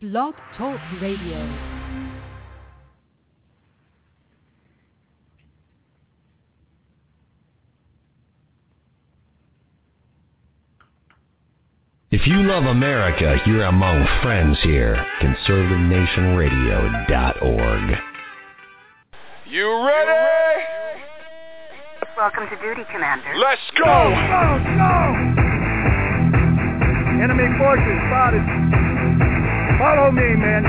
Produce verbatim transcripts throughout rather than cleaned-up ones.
Blog Talk Radio. If you love America, you're among friends here. conservative nation radio dot org. You ready? Welcome to duty, Commander. Let's go! Go, go! Enemy forces spotted. Follow me, men.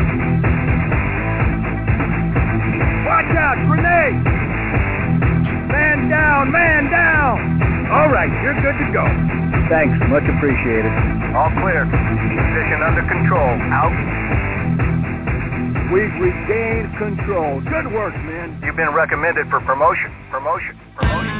Watch out, grenade! Man down, man down! All right, you're good to go. Thanks, much appreciated. All clear. Position under control. Out. We've regained control. Good work, men. You've been recommended for promotion. Promotion. Promotion.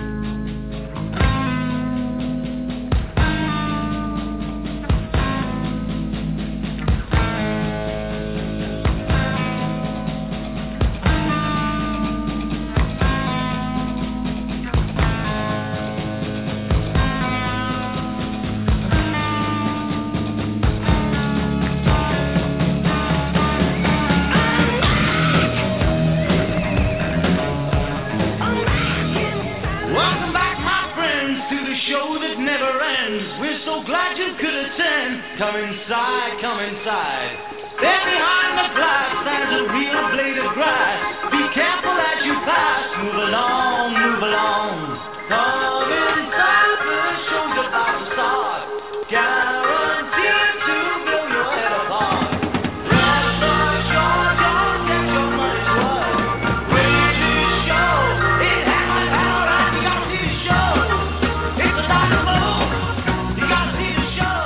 Come inside, come inside. There behind the glass stands a real blade of grass. Be careful as you pass. Move along, move along. Come inside, the show's about to start. Guaranteed to blow your head apart. Rest assured, don't get your money's worth. Wait to show. It has my power and you gotta see the show. It's a lot of move. You gotta see the show.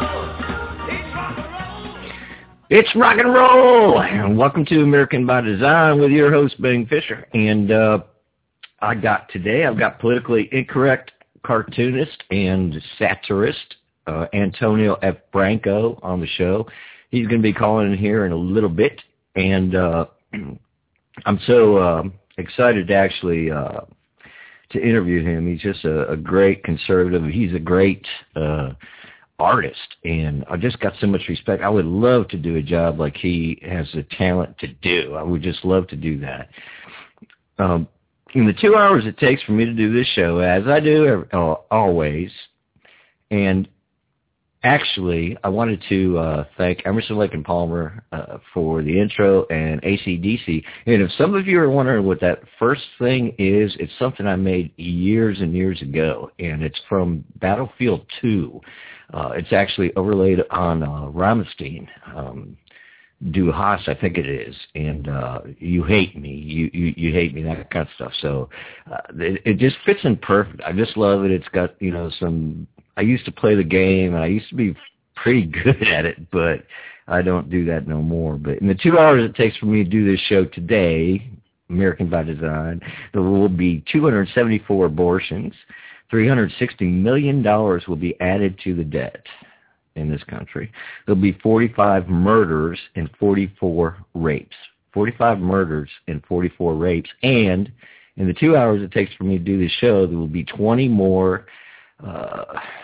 It's rock and roll, and welcome to American by Design with your host, Bing Fisher. And uh, I got today, I've got politically incorrect cartoonist and satirist uh, Antonio F. Branco on the show. He's going to be calling in here in a little bit, and uh, I'm so uh, excited to actually uh, to interview him. He's just a, a great conservative. He's a great Uh, artist, and I just got so much respect. I would love to do a job like he has the talent to do. I would just love to do that. Um, in the two hours it takes for me to do this show, as I do every, uh, always, and actually I wanted to uh, thank Emerson, Lake and Palmer uh, for the intro and A C D C. And if some of you are wondering what that first thing is, it's something I made years and years ago, and it's from Battlefield two. Uh, it's actually overlaid on uh, Rammstein, um, Du Hast, I think it is, and uh, You Hate Me, you, you you Hate Me, that kind of stuff. So uh, it, it just fits in perfect. I just love it. It's got, you know, some, I used to play the game, and I used to be pretty good at it, but I don't do that no more. But in the two hours it takes for me to do this show today, American by Design, there will be two hundred seventy-four abortions. three hundred sixty million dollars will be added to the debt in this country. There'll be forty-five murders and forty-four rapes. forty-five murders and forty-four rapes. And in the two hours it takes for me to do this show, there will be twenty more uh,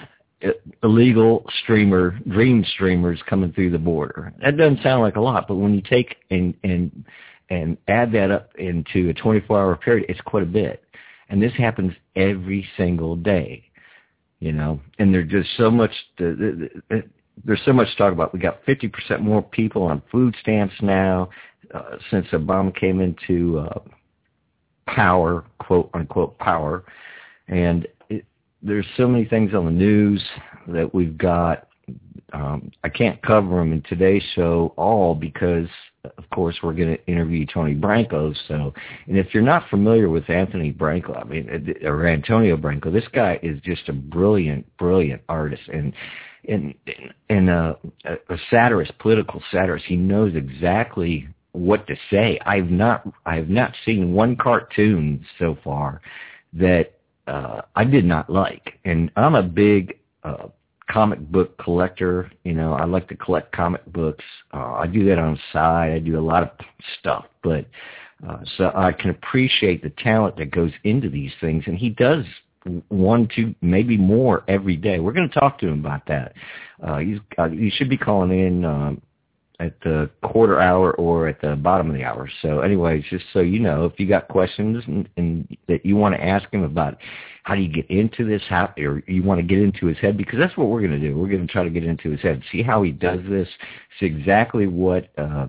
illegal streamer, dream streamers coming through the border. That doesn't sound like a lot, but when you take and and and add that up into a twenty-four hour period, it's quite a bit. And this happens every single day, you know, and there's just so much, to, there's so much to talk about. We got fifty percent more people on food stamps now uh, since Obama came into uh, power, quote unquote power. And it, there's so many things on the news that we've got. Um, I can't cover them in today's show all because, of course, we're going to interview Tony Branco. So, and if you're not familiar with Anthony Branco, I mean, or Antonio Branco, this guy is just a brilliant, brilliant artist and and and a, a satirist, political satirist. He knows exactly what to say. I've not I've not seen one cartoon so far that uh, I did not like, and I'm a big uh, comic book collector. You know, I like to collect comic books. Uh, I do that on the side. I do a lot of stuff, but uh, so I can appreciate the talent that goes into these things, and he does one, two, maybe more every day. We're going to talk to him about that. Uh, he's uh, he should be calling in um, at the quarter hour or at the bottom of the hour. So anyways, just so you know, if you got questions and, and that you want to ask him about how do you get into this, how, or you want to get into his head, because that's what we're going to do. We're going to try to get into his head, see how he does this, see exactly what uh,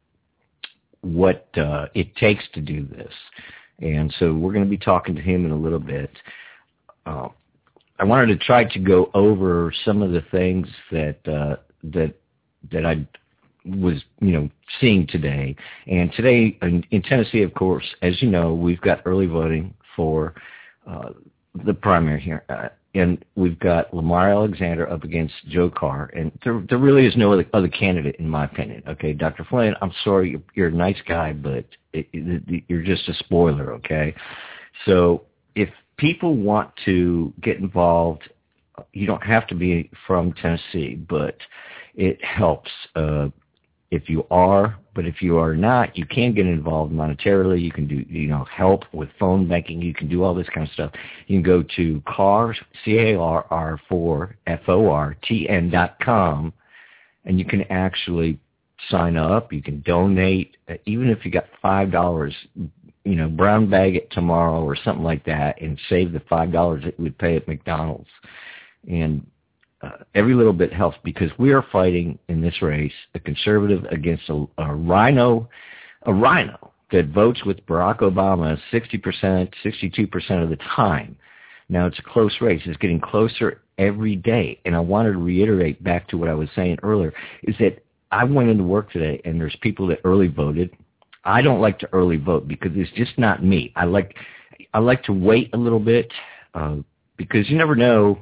what uh, it takes to do this. And so we're going to be talking to him in a little bit. Uh, I wanted to try to go over some of the things that uh, that that I was, you know, seeing today. And today in, in Tennessee, of course, as you know, we've got early voting for uh, the primary here. Uh, and we've got Lamar Alexander up against Joe Carr. And there, there really is no other, other candidate, in my opinion. Okay, Doctor Flynn, I'm sorry, you're, you're a nice guy, but it, it, you're just a spoiler, okay? So if people want to get involved, you don't have to be from Tennessee, but it helps uh, if you are. But if you are not, you can get involved monetarily. You can do, you know, help with phone banking. You can do all this kind of stuff. You can go to C A R, C A R R four, F O R T N dot com, and you can actually sign up. You can donate, uh, even if you got five dollars, you know, brown bag it tomorrow or something like that, and save the five dollars that you would pay at McDonald's. And uh, every little bit helps, because we are fighting in this race a conservative against a, a rhino, a rhino that votes with Barack Obama sixty percent, sixty-two percent of the time. Now, it's a close race. It's getting closer every day. And I wanted to reiterate back to what I was saying earlier, is that I went into work today, and there's people that early voted. I don't like to early vote because it's just not me. I like I like to wait a little bit uh, because you never know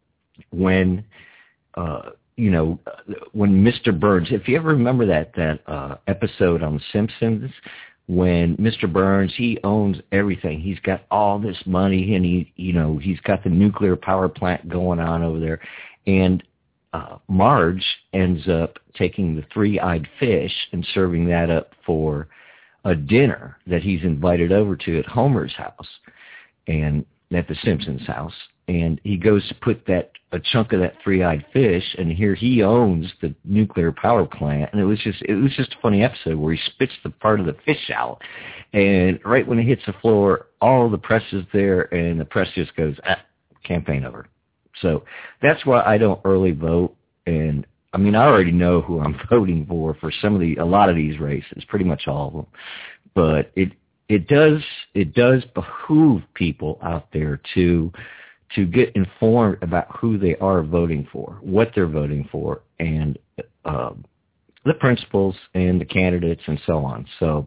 when, uh, you know, when Mister Burns, if you ever remember that, that uh, episode on The Simpsons, when Mister Burns, he owns everything. He's got all this money, and he, you know, he's got the nuclear power plant going on over there. And uh, Marge ends up taking the three-eyed fish and serving that up for a dinner that he's invited over to at Homer's house and at the Simpsons house. And he goes to put that a chunk of that three-eyed fish, and here he owns the nuclear power plant. And it was just it was just a funny episode where he spits the part of the fish out, and right when it hits the floor, all the press is there, and the press just goes, ah, campaign over. So that's why I don't early vote. And I mean, I already know who I'm voting for for some of the a lot of these races, pretty much all of them. But it it does it does behoove people out there to. to get informed about who they are voting for, what they're voting for, and uh, the principles and the candidates and so on. So,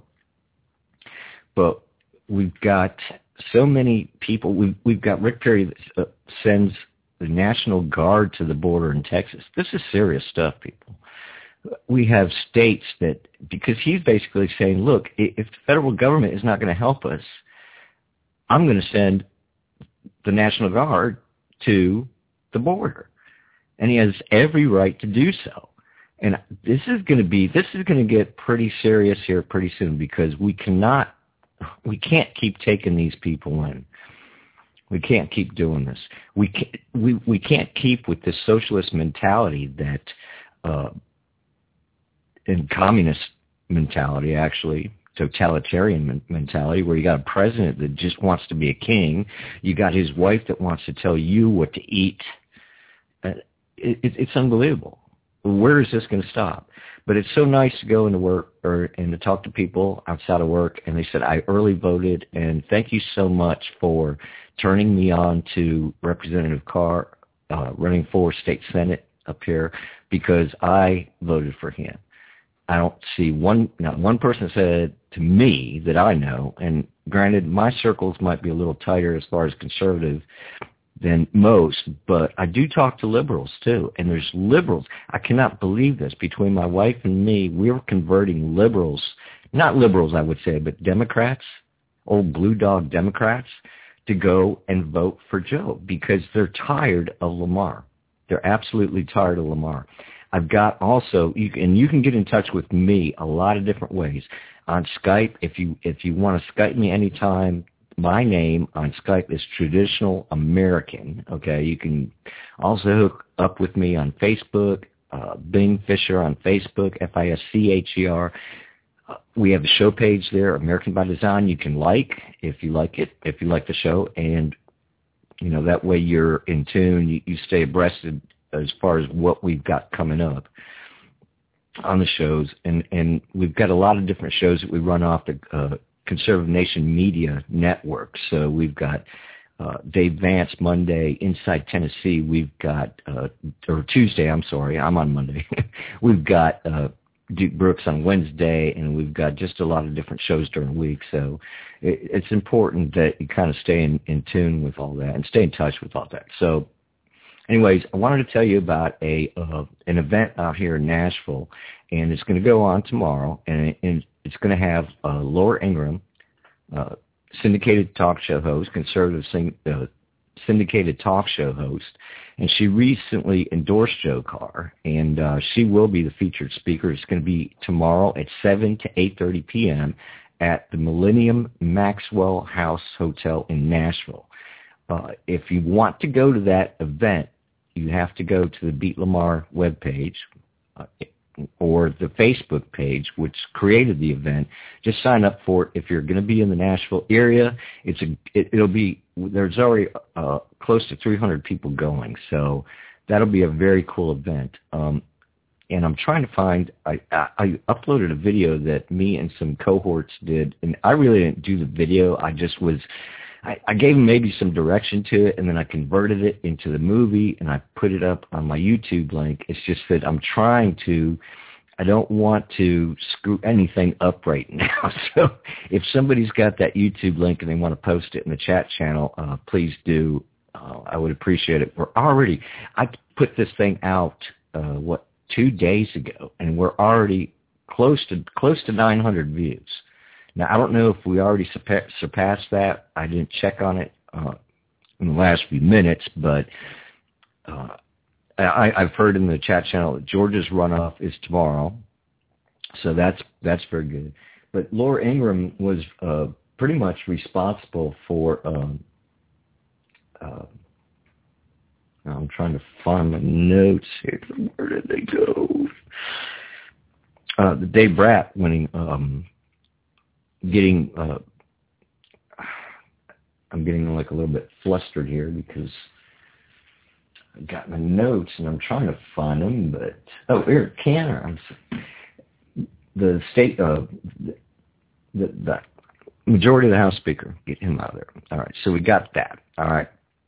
but we've got so many people. We've, we've got Rick Perry that uh, sends the National Guard to the border in Texas. This is serious stuff, people. We have states that, because he's basically saying, look, if the federal government is not going to help us, I'm going to send the National Guard to the border. And he has every right to do so. And this is going to be, this is going to get pretty serious here pretty soon, because we cannot, we can't keep taking these people in. We can't keep doing this. We can't, we, we can't keep with this socialist mentality that, uh, and communist mentality, actually, totalitarian mentality, where you got a president that just wants to be a king. You got his wife that wants to tell you what to eat. Uh, it, it, it's unbelievable. Where is this going to stop? But it's so nice to go into work or and to talk to people outside of work, and they said, I early voted, and thank you so much for turning me on to Representative Carr uh, running for state senate up here, because I voted for him. I don't see one, not one person said to me that I know, and granted, my circles might be a little tighter as far as conservative than most, but I do talk to liberals too, and there's liberals. I cannot believe this. Between my wife and me, we're converting liberals, not liberals I would say, but Democrats, old blue dog Democrats, to go and vote for Joe, because they're tired of Lamar. They're absolutely tired of Lamar. I've got also, you can, and you can get in touch with me a lot of different ways. On Skype, if you if you want to Skype me anytime, my name on Skype is Traditional American, okay? You can also hook up with me on Facebook, uh, Bing Fisher on Facebook, F I S C H E R. Uh, we have a show page there, American by Design. You can like if you like it, if you like the show, and you know that way you're in tune. You, you stay abreast of, as far as what we've got coming up on the shows, and and we've got a lot of different shows that we run off the uh, Conservative Nation Media Network. So we've got uh, Dave Vance Monday, Inside Tennessee. We've got, uh, or Tuesday, I'm sorry, I'm on Monday. We've got uh, Duke Brooks on Wednesday, and we've got just a lot of different shows during the week. So it, it's important that you kind of stay in, in tune with all that and stay in touch with all that. So anyways, I wanted to tell you about a uh, an event out here in Nashville, and it's going to go on tomorrow, and, and it's going to have uh, Laura Ingraham, uh, syndicated talk show host, conservative sing, uh, syndicated talk show host, and she recently endorsed Joe Carr, and uh, she will be the featured speaker. It's going to be tomorrow at seven to eight thirty p.m. at the Millennium Maxwell House Hotel in Nashville. Uh, if you want to go to that event, you have to go to the Beat Lamar webpage uh, or the Facebook page, which created the event. Just sign up for it. If you're going to be in the Nashville area, it's a, it, it'll be, there's already uh, close to three hundred people going, so that'll be a very cool event. Um, and I'm trying to find, I, I, I uploaded a video that me and some cohorts did, and I really didn't do the video. I just was, I, I gave them maybe some direction to it, and then I converted it into the movie, and I put it up on my YouTube link. It's just that I'm trying to, I don't want to screw anything up right now. So if somebody's got that YouTube link and they want to post it in the chat channel, uh, please do. Uh, I would appreciate it. We're already, I put this thing out, uh, what, two days ago, and we're already close to close to nine hundred views. Now, I don't know if we already surpa- surpassed that. I didn't check on it uh, in the last few minutes, but uh, I, I've heard in the chat channel that Georgia's runoff is tomorrow, so that's that's very good. But Laura Ingraham was uh, pretty much responsible for, um, uh, I'm trying to find my notes here. Where did they go? Uh, the Dave Bratt winning, um, getting, uh, I'm getting like a little bit flustered here because I got my notes and I'm trying to find them, but, oh, Eric Cantor, I'm sorry. The state, uh, the, the, the majority of the House Speaker, get him out of there. All right, so we got that. All right.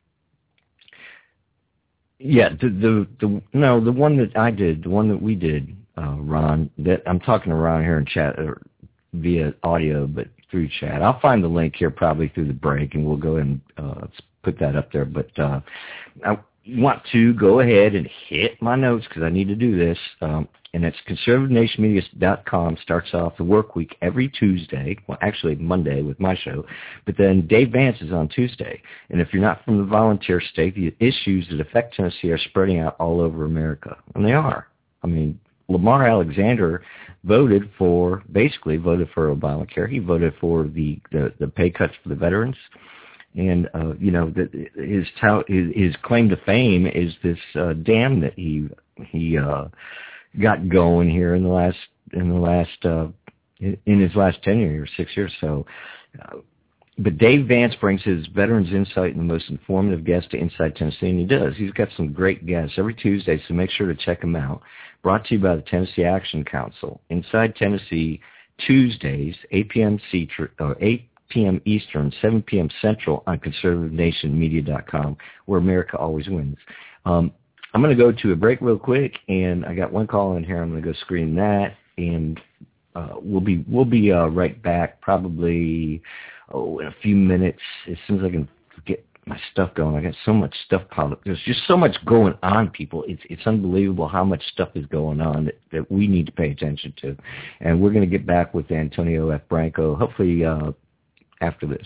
Yeah, the, the, the, no, the one that I did, the one that we did, uh, Ron, that I'm talking to Ron here in chat, or via audio, but through chat. I'll find the link here probably through the break, and we'll go ahead and uh, put that up there. But uh, I want to go ahead and hit my notes because I need to do this. Um, and it's conservative nation media dot com starts off the work week every Tuesday. Well, actually Monday with my show. But then Dave Vance is on Tuesday. And if you're not from the volunteer state, the issues that affect Tennessee are spreading out all over America. And they are. I mean, Lamar Alexander voted for, basically voted for Obamacare. He voted for the, the, the pay cuts for the veterans. And, uh, you know, the, his, tout, his his claim to fame is this uh, dam that he he uh, got going here in the last, in the last, uh, in his last tenure, or six years. So, uh, but Dave Vance brings his veterans insight and the most informative guest to Inside Tennessee, and he does. He's got some great guests every Tuesday, so make sure to check him out. Brought to you by the Tennessee Action Council. Inside Tennessee, Tuesdays, eight p.m. Central, or eight p.m. Eastern, seven p.m. Central on conservative nation media dot com, where America always wins. Um, I'm going to go to a break real quick, and I got one call in here. I'm going to go screen that, and uh, we'll be we'll be uh, right back probably oh in a few minutes as soon as I can get my stuff going. I got so much stuff piled up. There's just so much going on, people. It's it's unbelievable how much stuff is going on that, that we need to pay attention to. And we're going to get back with Antonio F. Branco, hopefully uh, after this.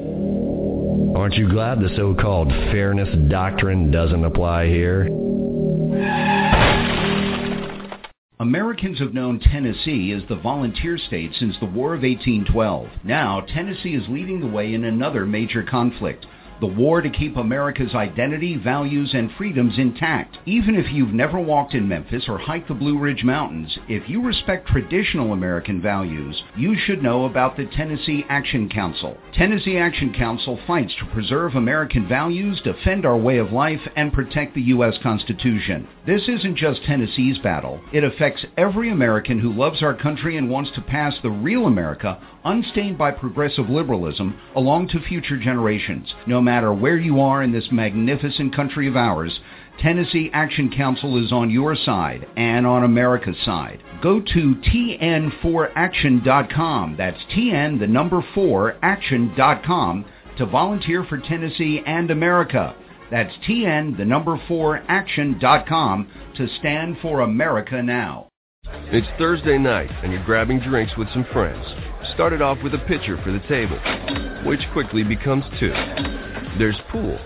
Aren't you glad the so-called fairness doctrine doesn't apply here? Americans have known Tennessee as the volunteer state since the War of eighteen twelve. Now, Tennessee is leading the way in another major conflict, the war to keep America's identity, values, and freedoms intact. Even if you've never walked in Memphis or hiked the Blue Ridge Mountains, if you respect traditional American values, you should know about the Tennessee Action Council. Tennessee Action Council fights to preserve American values, defend our way of life, and protect the U S Constitution. This isn't just Tennessee's battle. It affects every American who loves our country and wants to pass the real America, unstained by progressive liberalism, along to future generations. No matter where you are in this magnificent country of ours, Tennessee Action Council is on your side and on America's side. Go to T N four action dot com. That's T N, the number four, action dot com to volunteer for Tennessee and America. That's T N, the number four, action dot com to stand for America now. It's Thursday night, and you're grabbing drinks with some friends. Started off with a pitcher for the table, which quickly becomes two. There's pool.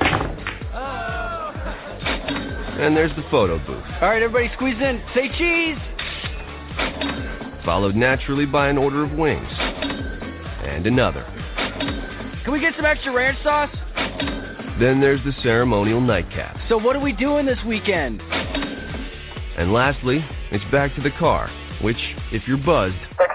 And there's the photo booth. All right, everybody squeeze in. Say cheese! Followed naturally by an order of wings. And another. Can we get some extra ranch sauce? Then there's the ceremonial nightcap. So what are we doing this weekend? And lastly, it's back to the car, which, if you're buzzed,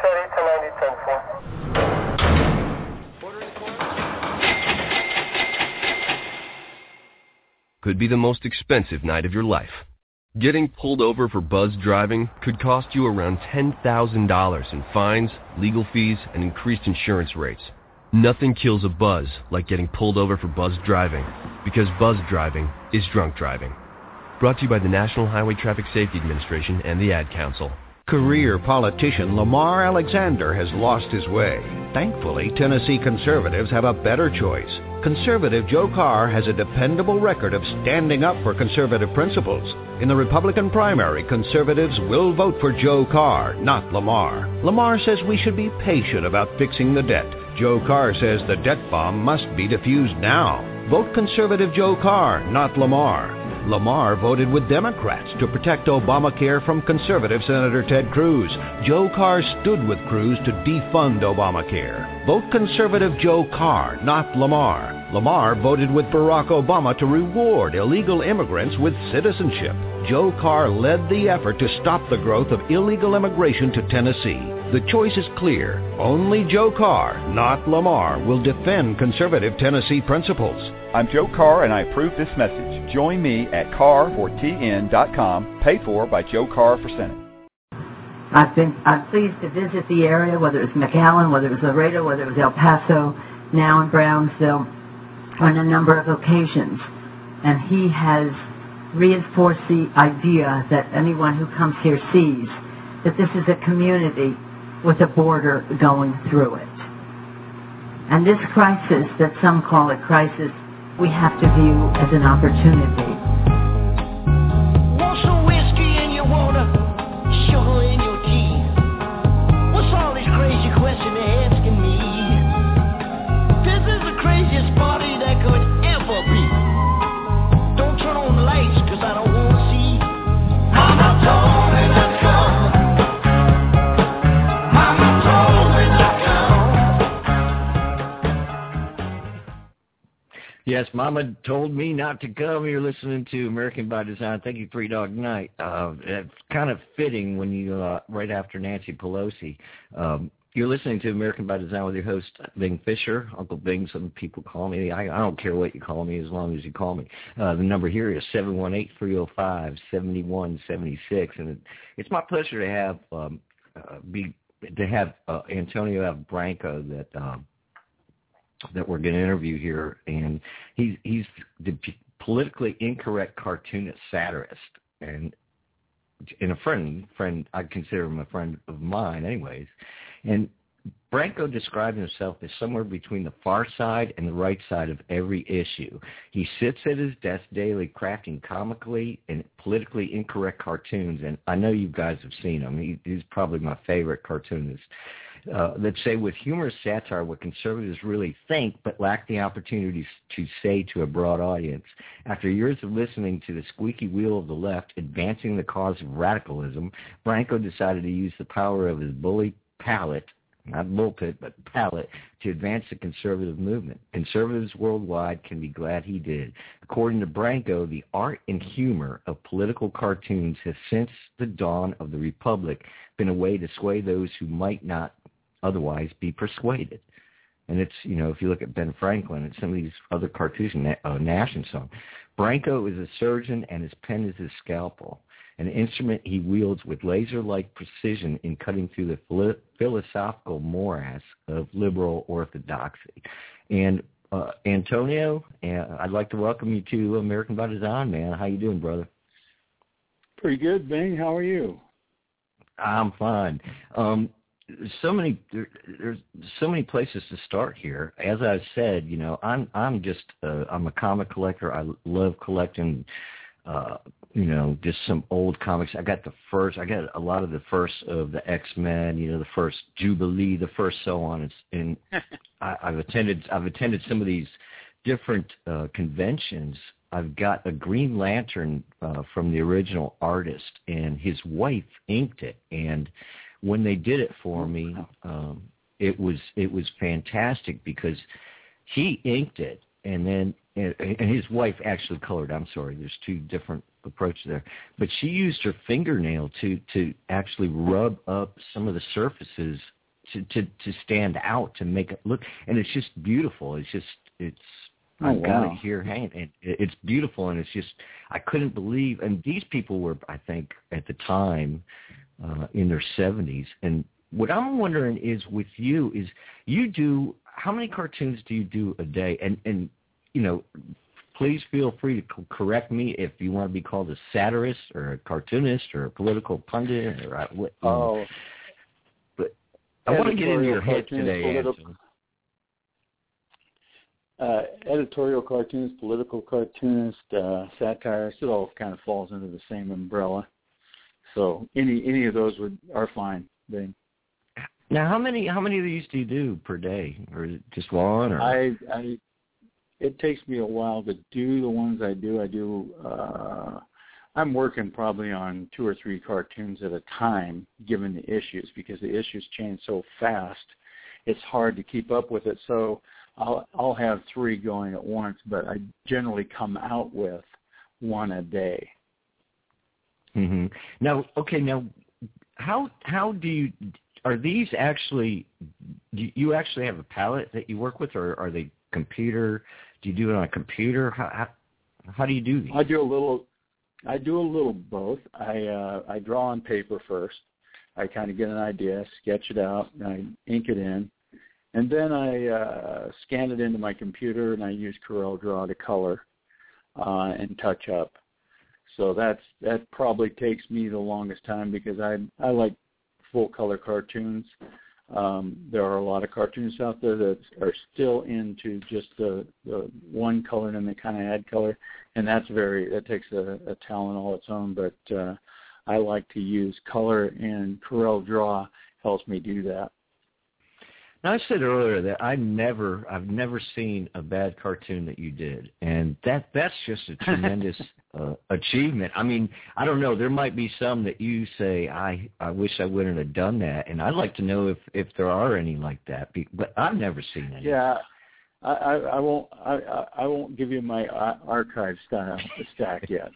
could be the most expensive night of your life. Getting pulled over for buzzed driving could cost you around ten thousand dollars in fines, legal fees, and increased insurance rates. Nothing kills a buzz like getting pulled over for buzzed driving, because buzzed driving is drunk driving. Brought to you by the National Highway Traffic Safety Administration and the Ad Council. Career politician Lamar Alexander has lost his way. Thankfully, Tennessee conservatives have a better choice. Conservative Joe Carr has a dependable record of standing up for conservative principles. In the Republican primary, conservatives will vote for Joe Carr, not Lamar. Lamar says we should be patient about fixing the debt. Joe Carr says the debt bomb must be defused now. Vote conservative Joe Carr, not Lamar. Lamar voted with Democrats to protect Obamacare from conservative Senator Ted Cruz. Joe Carr stood with Cruz to defund Obamacare. Vote conservative Joe Carr, not Lamar. Lamar voted with Barack Obama to reward illegal immigrants with citizenship. Joe Carr led the effort to stop the growth of illegal immigration to Tennessee. The choice is clear. Only Joe Carr, not Lamar, will defend conservative Tennessee principles. I'm Joe Carr, and I approve this message. Join me at car for T N dot com, paid for by Joe Carr for Senate. I've been I'm pleased to visit the area, whether it's McAllen, whether it was Laredo, whether it was El Paso, now in Brownsville, on a number of occasions. And he has reinforced the idea that anyone who comes here sees that this is a community with a border going through it. And this crisis, that some call a crisis, we have to view as an opportunity. Want some whiskey in your water, sugar in your tea? What's all these crazy questions they're asking me? This is the craziest party that could ever be. Don't turn on the lights, cause I don't want to see. Mama told me not to come. Mama told me not to come. Yes, Mama told me not to come. You're listening to American by Design. Thank you, Three Dog Night. Uh, it's kind of fitting when you, uh, right after Nancy Pelosi. Um, you're listening to American by Design with your host, Bing Fisher. Uncle Bing, some people call me. I, I don't care what you call me as long as you call me. Uh, the number here is seven one eight, three oh five, seven one seven six. And it, it's my pleasure to have um, uh, be to have uh, Antonio Branco that um, that we're going to interview here, and he's he's the politically incorrect cartoonist satirist, and and a friend friend I consider him a friend of mine, anyways. And Branco described himself as somewhere between the far side and the right side of every issue. He sits at his desk daily crafting comically and politically incorrect cartoons, and I know you guys have seen him. He, he's probably my favorite cartoonist. uh, that say with humorous satire what conservatives really think but lack the opportunity to say to a broad audience. After years of listening to the squeaky wheel of the left advancing the cause of radicalism, Branco decided to use the power of his bully palate, not bullpit, but palate, to advance the conservative movement. Conservatives worldwide can be glad he did. According to Branco, the art and humor of political cartoons has since the dawn of the Republic been a way to sway those who might not otherwise be persuaded. And it's, you know, if you look at Ben Franklin and some of these other cartoons, uh, Nash and so on, Branco is a surgeon and his pen is his scalpel, an instrument he wields with laser-like precision in cutting through the philo- philosophical morass of liberal orthodoxy. And uh, Antonio, uh, I'd like to welcome you to American by Design, man. How you doing, brother? Pretty good, Bing. How are you? I'm fine. Um, so many there, there's so many places to start here. As I said, you know, I'm I'm just uh, I'm a comic collector. I love collecting. Uh, you know, just some old comics. I got the first, I got a lot of the first of the X-Men, you know, the first Jubilee, the first so on. And I, I've attended, I've attended some of these different uh, conventions. I've got a Green Lantern uh, from the original artist, and his wife inked it. And when they did it for me, um, it was it was fantastic because he inked it, and then and his wife actually colored. I'm sorry, there's two different approaches there. But she used her fingernail to, to actually rub up some of the surfaces to, to, to stand out, to make it look. And it's just beautiful. It's just, it's, oh, I've got wow. it here hanging. And it's beautiful, and it's just, I couldn't believe, and these people were, I think, at the time, uh, in their seventies. And what I'm wondering is with you is you do, how many cartoons do you do a day? And, and, you know, please feel free to correct me if you want to be called a satirist or a cartoonist or a political pundit or I, what. Oh, but I want to get into your head today. Political, uh, editorial cartoonist, political cartoonist, uh, satirist. It all kind of falls under the same umbrella. So any any of those would are fine. They, now, how many how many of these do you do per day, or is it just one? Or I I. It takes me a while to do the ones I do. I do, uh, I'm working probably on two or three cartoons at a time, given the issues, because the issues change so fast. It's hard to keep up with it. So I'll, I'll have three going at once, but I generally come out with one a day. Mm-hmm. Now, okay, now, how how do you, are these actually, do you actually have a palette that you work with, or are they computer? Do you do it on a computer? How how, how do you do these? I do a little. I do a little both. I uh, I draw on paper first. I kind of get an idea, sketch it out, and I ink it in, and then I uh, scan it into my computer, and I use Corel Draw to color uh, and touch up. So that's that probably takes me the longest time because I I like full color cartoons. Um, there are a lot of cartoonists out there that are still into just the, the one color and then they kind of add color, and that's very that takes a, a talent all its own. But uh, I like to use color, and Corel Draw helps me do that. Now, I said earlier that I never, I've never seen a bad cartoon that you did, and that that's just a tremendous uh, achievement. I mean, I don't know, there might be some that you say, I, I wish I wouldn't have done that, and I'd like to know if, if there are any like that, but I've never seen any. Yeah, I, I, I won't, I, I won't give you my archive style stack yet.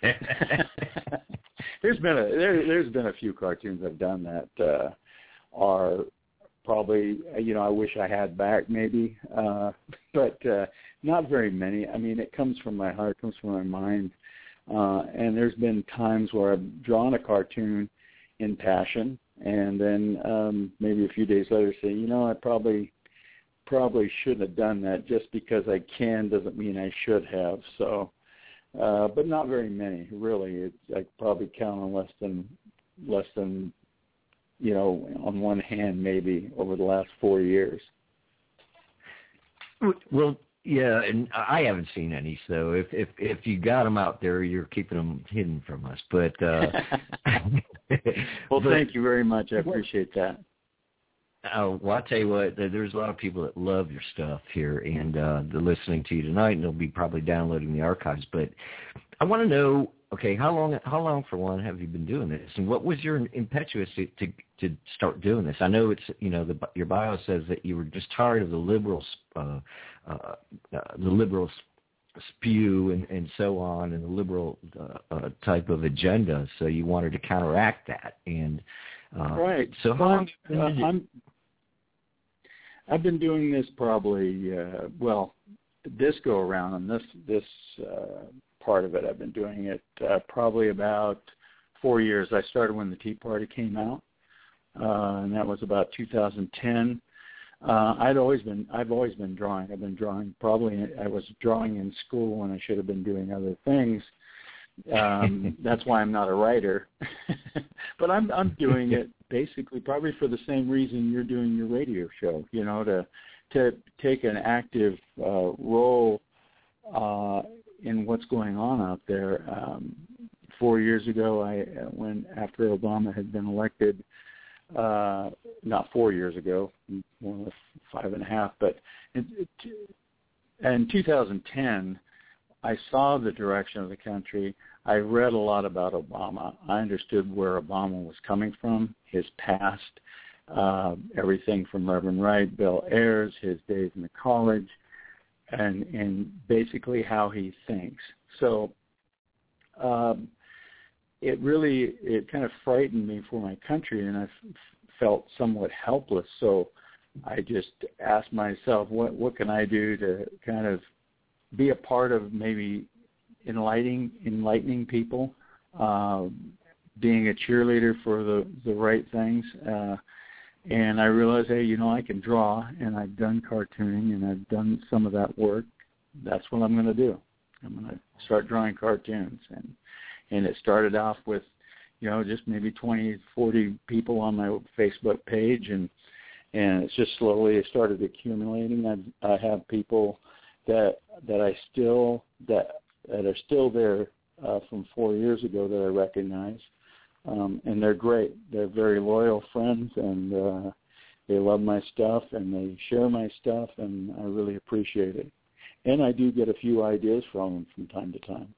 there's been a there, there's been a few cartoons I've done that uh, are. Probably, you know, I wish I had back maybe, uh, but uh, not very many. I mean, it comes from my heart, it comes from my mind. Uh, and there's been times where I've drawn a cartoon in passion and then um, maybe a few days later say, you know, I probably probably shouldn't have done that. Just because I can doesn't mean I should have. So, uh, but not very many, really. It's, I probably count on less than less than. you know, on one hand, maybe over the last four years. Well, yeah, and I haven't seen any. So if if if you got them out there, you're keeping them hidden from us. But uh, well, but, thank you very much. I appreciate that. Oh, well, I'll tell you what, there's a lot of people that love your stuff here, and uh, they're listening to you tonight, and they'll be probably downloading the archives. But I want to know, okay, how long, how long, for one, have you been doing this? And what was your impetus to, to, to start doing this? I know it's, you know, the, your bio says that you were just tired of the liberals, uh, uh, uh, the liberals spew and, and so on, and the liberal uh, uh, type of agenda, so you wanted to counteract that. And uh, right. So how long? Uh, I'm, I've been doing this probably, uh, well, this go around on this this uh, part of it. I've been doing it uh, probably about four years. I started when the Tea Party came out, uh, and that was about two thousand ten. Uh, I'd always been, I've always been drawing. I've been drawing. Probably, I was drawing in school when I should have been doing other things. Um, that's why I'm not a writer. But I'm, I'm doing it basically probably for the same reason you're doing your radio show. You know, to to take an active uh, role uh, in what's going on out there. Um, four years ago, I when after Obama had been elected. Uh, not four years ago, more or less five and a half, but in, in two thousand ten, I saw the direction of the country. I read a lot about Obama. I understood where Obama was coming from, his past, uh, everything from Reverend Wright, Bill Ayers, his days in the college, and, and basically how he thinks. So um, it really, it kind of frightened me for my country, and I f- felt somewhat helpless. So I just asked myself, what what can I do to kind of be a part of maybe enlightening enlightening people, uh, being a cheerleader for the, the right things. Uh, and I realized, hey, you know, I can draw, and I've done cartooning, and I've done some of that work. That's what I'm going to do. I'm going to start drawing cartoons. And And it started off with, you know, just maybe twenty, forty people on my Facebook page, and and it's just slowly started accumulating. I, I have people that that I still that that are still there uh, from four years ago that I recognize, um, and they're great. They're very loyal friends, and uh, they love my stuff, and they share my stuff, and I really appreciate it. And I do get a few ideas from them from time to time.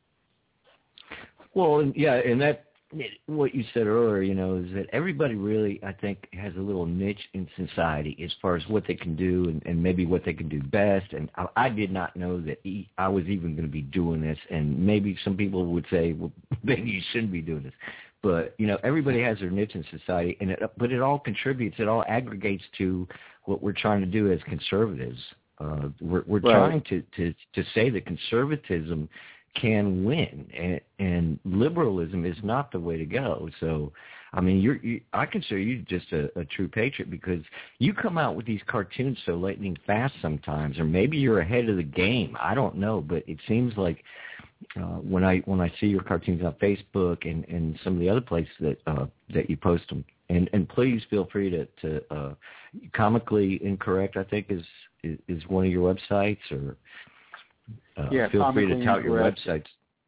Well, yeah, and that what you said earlier, you know, is that everybody really, I think, has a little niche in society as far as what they can do and, and maybe what they can do best. And I, I did not know that he, I was even going to be doing this. And maybe some people would say, well, maybe you shouldn't be doing this. But, you know, everybody has their niche in society, and it, but it all contributes, it all aggregates to what we're trying to do as conservatives. Uh, we're we're right. trying to, to, to say that conservatism can win, and, and liberalism is not the way to go. So, I mean, you're, you, I consider you just a, a true patriot because you come out with these cartoons so lightning fast sometimes, or maybe you're ahead of the game. I don't know, but it seems like uh, when I when I see your cartoons on Facebook and, and some of the other places that uh, that you post them, and, and please feel free to, to uh, Comically Incorrect, I think is, is is one of your websites, or Uh, yeah, feel free to tout your incorrect. websites.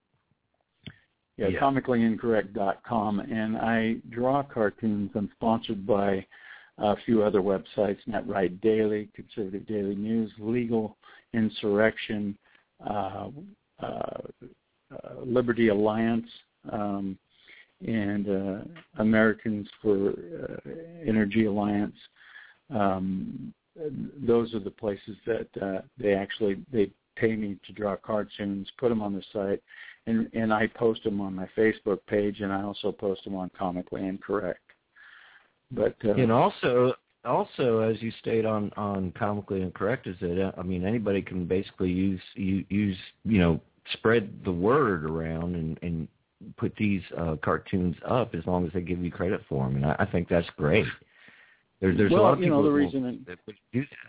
Yeah, yeah. comically incorrect dot com, and I draw cartoons. I'm sponsored by a few other websites, NetRight Daily, Conservative Daily News, Legal Insurrection, uh, uh, uh, Liberty Alliance, um, and uh, Americans for uh, Energy Alliance. Um, those are the places that uh, they actually they pay me to draw cartoons, put them on the site, and, and I post them on my Facebook page, and I also post them on Comically Incorrect. But uh, and also, also as you state on, on Comically Incorrect, is that I mean anybody can basically use use you know spread the word around and, and put these uh, cartoons up as long as they give you credit for them, and I, I think that's great. There, there's well, a lot of people you know, the that, reason will, it, that would do that.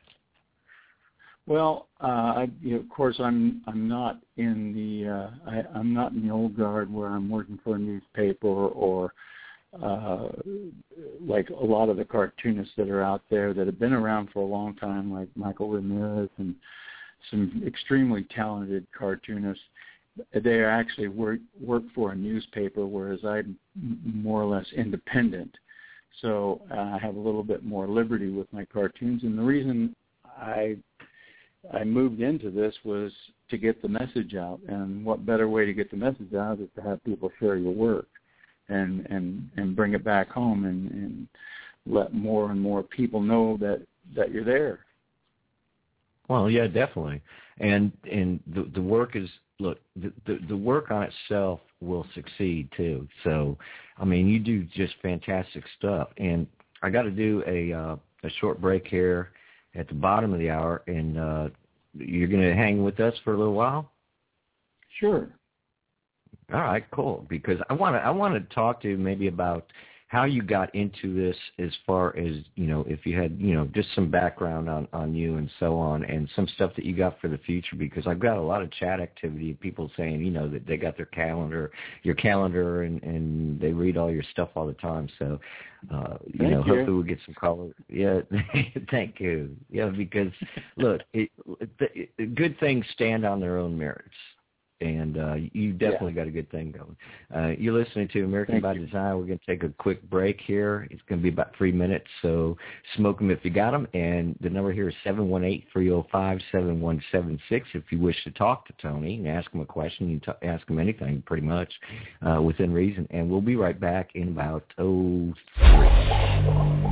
Well, uh, I, you know, of course, I'm I'm not in the uh, I, I'm not in the old guard where I'm working for a newspaper or uh, like a lot of the cartoonists that are out there that have been around for a long time, like Michael Ramirez and some extremely talented cartoonists. They actually work work for a newspaper, whereas I'm more or less independent. So uh, I have a little bit more liberty with my cartoons. And the reason I I moved into this was to get the message out. And what better way to get the message out is to have people share your work and and, and bring it back home and, and let more and more people know that, that you're there. Well, yeah, definitely. And and the the work is, look, the, the, the work on itself will succeed too. So, I mean, you do just fantastic stuff. And I got to do a uh, a short break here at the bottom of the hour, and uh, you're going to hang with us for a little while? Sure. All right, cool. Because I want to I want to talk to you maybe about how you got into this, as far as, you know, if you had, you know, just some background on, on you and so on, and some stuff that you got for the future, because I've got a lot of chat activity, people saying, you know, that they got their calendar, your calendar, and, and they read all your stuff all the time. So, uh, you thank know, you. hopefully we'll get some color. Yeah, thank you. Yeah, because, look, it, it, good things stand on their own merits. And uh, you definitely yeah. got a good thing going. Uh, you're listening to American Thank by you. Design. We're going to take a quick break here. It's going to be about three minutes, so smoke them if you got them. And the number here is seven one eight, three oh five, seven one seven six. If you wish to talk to Tony and ask him a question, you can t- ask him anything pretty much uh, within reason. And we'll be right back in about, oh, three.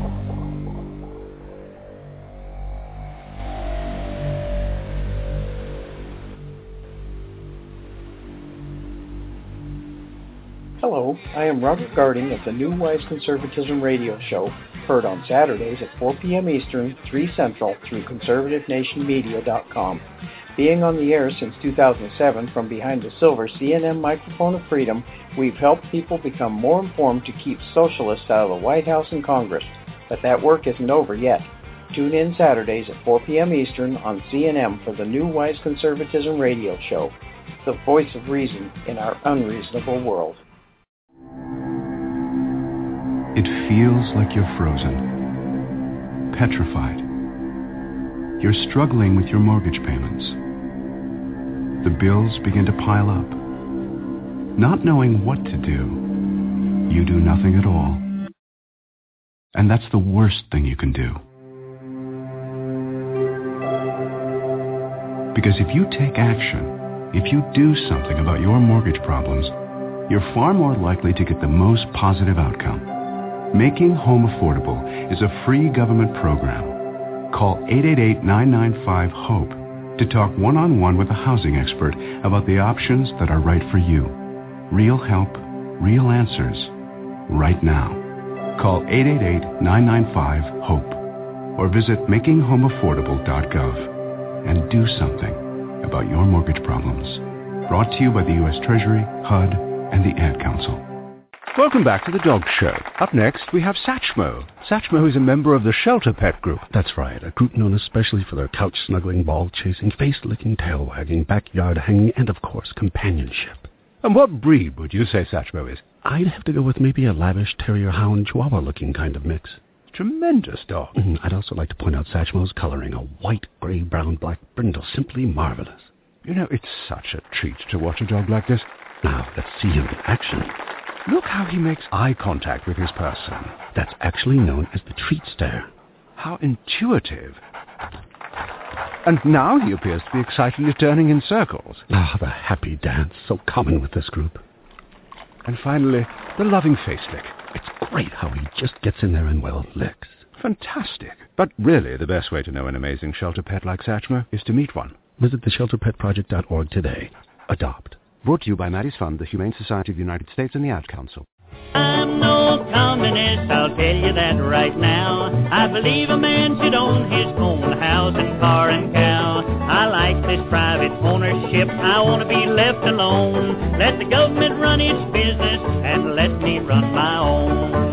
Hello, I am Robert Garding of the New Wise Conservatism radio show, heard on Saturdays at four p.m. Eastern, three Central, through conservative nation media dot com. Being on the air since two thousand seven from behind the silver C N M microphone of freedom, we've helped people become more informed to keep socialists out of the White House and Congress. But that work isn't over yet. Tune in Saturdays at four p.m. Eastern on C N M for the New Wise Conservatism radio show, the voice of reason in our unreasonable world. It feels like you're frozen, petrified. You're struggling with your mortgage payments. The bills begin to pile up. Not knowing what to do, you do nothing at all. And that's the worst thing you can do. Because if you take action, if you do something about your mortgage problems, you're far more likely to get the most positive outcome. Making Home Affordable is a free government program. Call eight eight eight, nine nine five, HOPE to talk one-on-one with a housing expert about the options that are right for you. Real help, real answers, right now. Call eight eight eight, nine nine five, HOPE or visit making home affordable dot gov and do something about your mortgage problems. Brought to you by the U S Treasury, H U D, and the Ad Council. Welcome back to the Dog Show. Up next, we have Satchmo. Satchmo is a member of the Shelter Pet Group. That's right, a group known especially for their couch-snuggling, ball-chasing, face-licking, tail-wagging, backyard-hanging, and, of course, companionship. And what breed would you say Satchmo is? I'd have to go with maybe a lavish terrier-hound, chihuahua-looking kind of mix. Tremendous dog. Mm, I'd also like to point out Satchmo's coloring, a white, gray, brown, black brindle, simply marvelous. You know, it's such a treat to watch a dog like this. Now, let's see him in action. Look how he makes eye contact with his person. That's actually known as the treat stare. How intuitive. And now he appears to be excitedly turning in circles. Ah, the happy dance, so common with this group. And finally, the loving face lick. It's great how he just gets in there and, well, licks. Fantastic. But really, the best way to know an amazing shelter pet like Satchmo is to meet one. Visit the shelter pet project dot org today. Adopt. Brought to you by Maddie's Fund, the Humane Society of the United States, and the Ad Council. I'm no communist, I'll tell you that right now. I believe a man should own his own house and car and cow. I like this private ownership, I want to be left alone. Let the government run its business and let me run my own.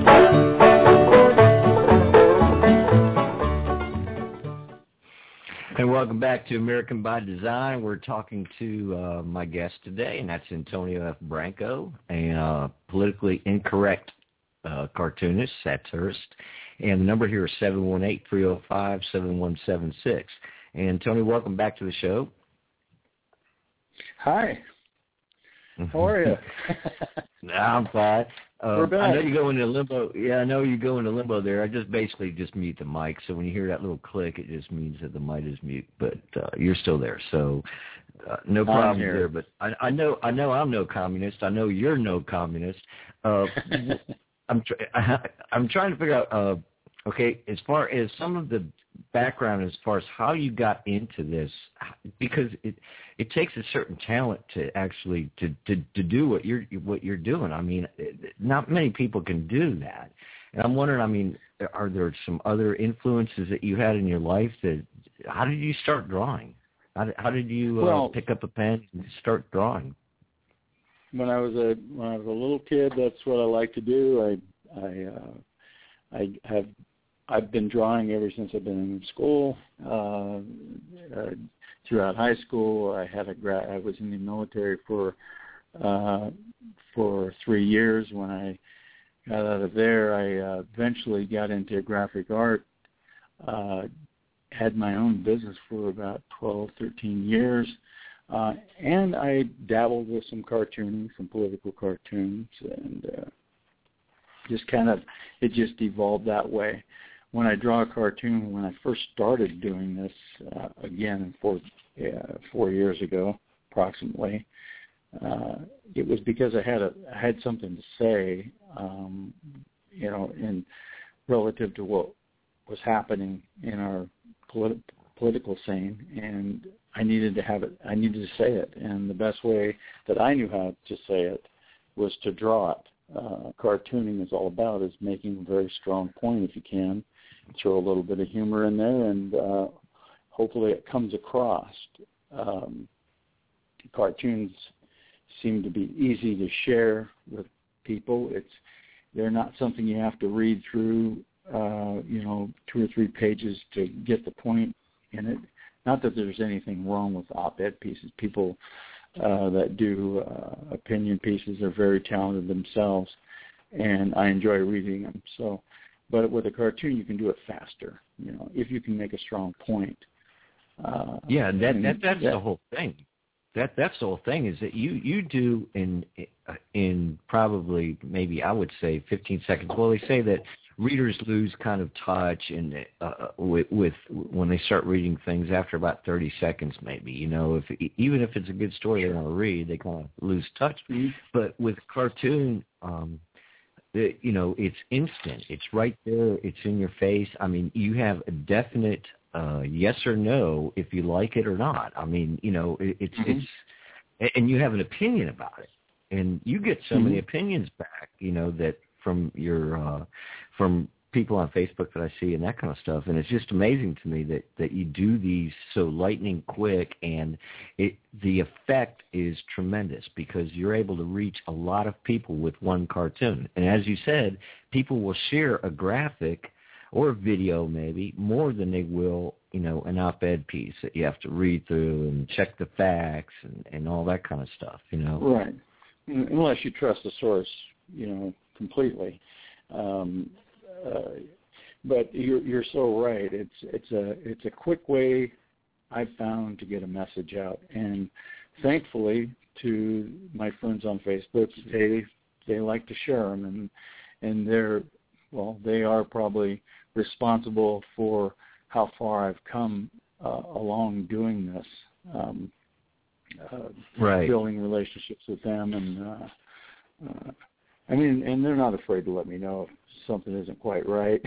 And welcome back to American by Design. We're talking to uh, my guest today, and that's Antonio F. Branco, a uh, politically incorrect uh, cartoonist, satirist. And the number here is seven one eight, three oh five, seven one seven six. And Tony, welcome back to the show. Hi. How are you? I'm fine. Uh, I know you go into limbo. Yeah, I know you go into limbo there. I just basically just mute the mic. So when you hear that little click, it just means that the mic is mute. But uh, you're still there, so uh, no problem there. But I, I know, I know, I'm no communist. I know you're no communist. Uh, I'm, tr- I'm trying to figure out. Uh, okay, as far as some of the background, as far as how you got into this, because it it takes a certain talent to actually to, to, to do what you're what you're doing. I mean, not many people can do that. And I'm wondering, I mean, are there some other influences that you had in your life that? How did you start drawing? How did, how did you uh, well, pick up a pen and start drawing? When I was a when I was a little kid, that's what I liked to do. I I uh, I have. I've been drawing ever since I've been in school. Uh, uh, throughout high school, I had a gra- I was in the military for uh, for three years. When I got out of there, I uh, eventually got into graphic art. Uh, had my own business for about twelve, thirteen years, uh, and I dabbled with some cartooning, some political cartoons, and uh, just kind of it just evolved that way. When I draw a cartoon, when I first started doing this, uh, again, four, uh, four years ago, approximately, uh, it was because I had a I had something to say, um, you know, in relative to what was happening in our politi- political scene, and I needed to have it. I needed to say it, and the best way that I knew how to say it was to draw it. Uh, cartooning is all about is making a very strong point if you can. Throw a little bit of humor in there, and uh, hopefully it comes across. Um, cartoons seem to be easy to share with people. It's they're not something you have to read through, uh, you know, two or three pages to get the point in it. Not that there's anything wrong with op-ed pieces. People uh, that do uh, opinion pieces are very talented themselves, and I enjoy reading them. So. But with a cartoon, you can do it faster, you know, if you can make a strong point. Uh, yeah, that, that that's that, the whole thing. That that's the whole thing is that you, you do in in probably maybe I would say fifteen seconds. Well, they say that readers lose kind of touch and uh, with, with when they start reading things after about thirty seconds, maybe. You know, if even if it's a good story they want to read, they kind of lose touch. Mm-hmm. But with cartoon. Um, It, you know, it's instant. It's right there. It's in your face. I mean, you have a definite uh, yes or no if you like it or not. I mean, you know, it, it's mm-hmm. it's, and you have an opinion about it, and you get so mm-hmm. many opinions back. You know that from your uh, from people on Facebook that I see and that kind of stuff, and it's just amazing to me that, that you do these so lightning quick, and it the effect is tremendous because you're able to reach a lot of people with one cartoon. And as you said, people will share a graphic or a video maybe more than they will, you know, an op-ed piece that you have to read through and check the facts and, and all that kind of stuff, you know. Right. Unless you trust the source, you know, completely. Um Uh, but you're you're so right. It's it's a it's a quick way I've found to get a message out, and thankfully to my friends on Facebook, they they like to share them, and and they're well they are probably responsible for how far I've come uh, along doing this, um, uh, right. building relationships with them, and uh, uh, I mean, and they're not afraid to let me know if something isn't quite right,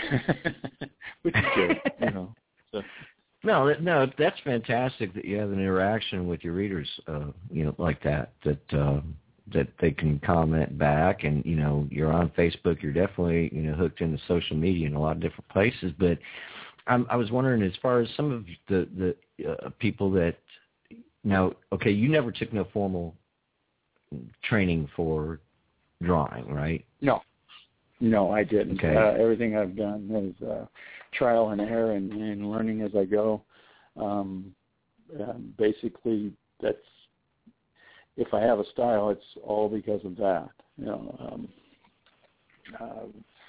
which is good, you know. So. No, no, that's fantastic that you have an interaction with your readers, uh, you know, like that. That uh, that they can comment back, and you know, you're on Facebook. You're definitely, you know, hooked into social media in a lot of different places. But I'm, I was wondering, as far as some of the the uh, people that now, okay, you never took no formal training for drawing, right? No. No, I didn't. Okay. Uh, everything I've done is uh, trial and error and, and learning as I go. Um, uh, basically, that's if I have a style, it's all because of that. You know, um, uh,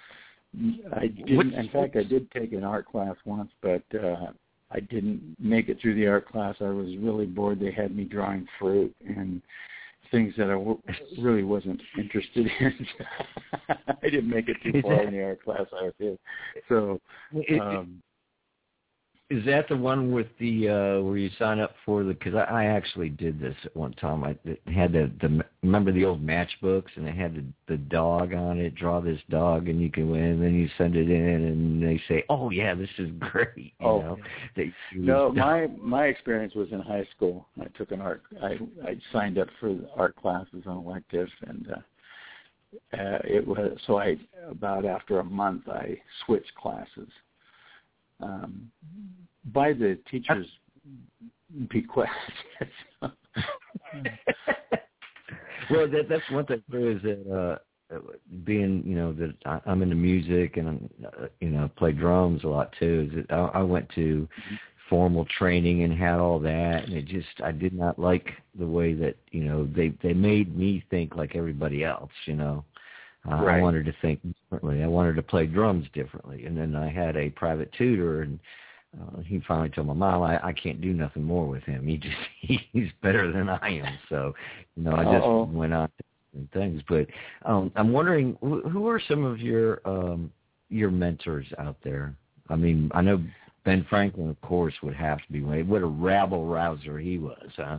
I didn't. In fact, I did take an art class once, but uh, I didn't make it through the art class. I was really bored. They had me drawing fruit, and things that I w- really wasn't interested in. I didn't make it too far in the art class I was in. So, um, is that the one with the uh, where you sign up for the? Because I, I actually did this at one time. I it had the, the remember the old matchbooks, and they had the, the dog on it. Draw this dog, and you can win. And then you send it in, and they say, "Oh yeah, this is great." You oh know? they, no, my my experience was in high school. I took an art. I I signed up for art classes on electives, and uh, uh, it was so I about after a month I switched classes. Um, by the teacher's bequest. Well, that, that's one thing too, is that uh, being, you know, that I, I'm into music and I'm, uh, you know, play drums a lot too. Is that I, I went to formal training and had all that, and it just I did not like the way that, you know, they they made me think like everybody else, you know. Uh, right. I wanted to think differently. I wanted to play drums differently. And then I had a private tutor, and uh, he finally told my mom, I, I can't do nothing more with him. He just he, he's better than I am. So, you know, I just Uh-oh. went on to different things. But um, I'm wondering, who, who are some of your um, your mentors out there? I mean, I know Ben Franklin, of course, would have to be one. What a rabble rouser he was, huh?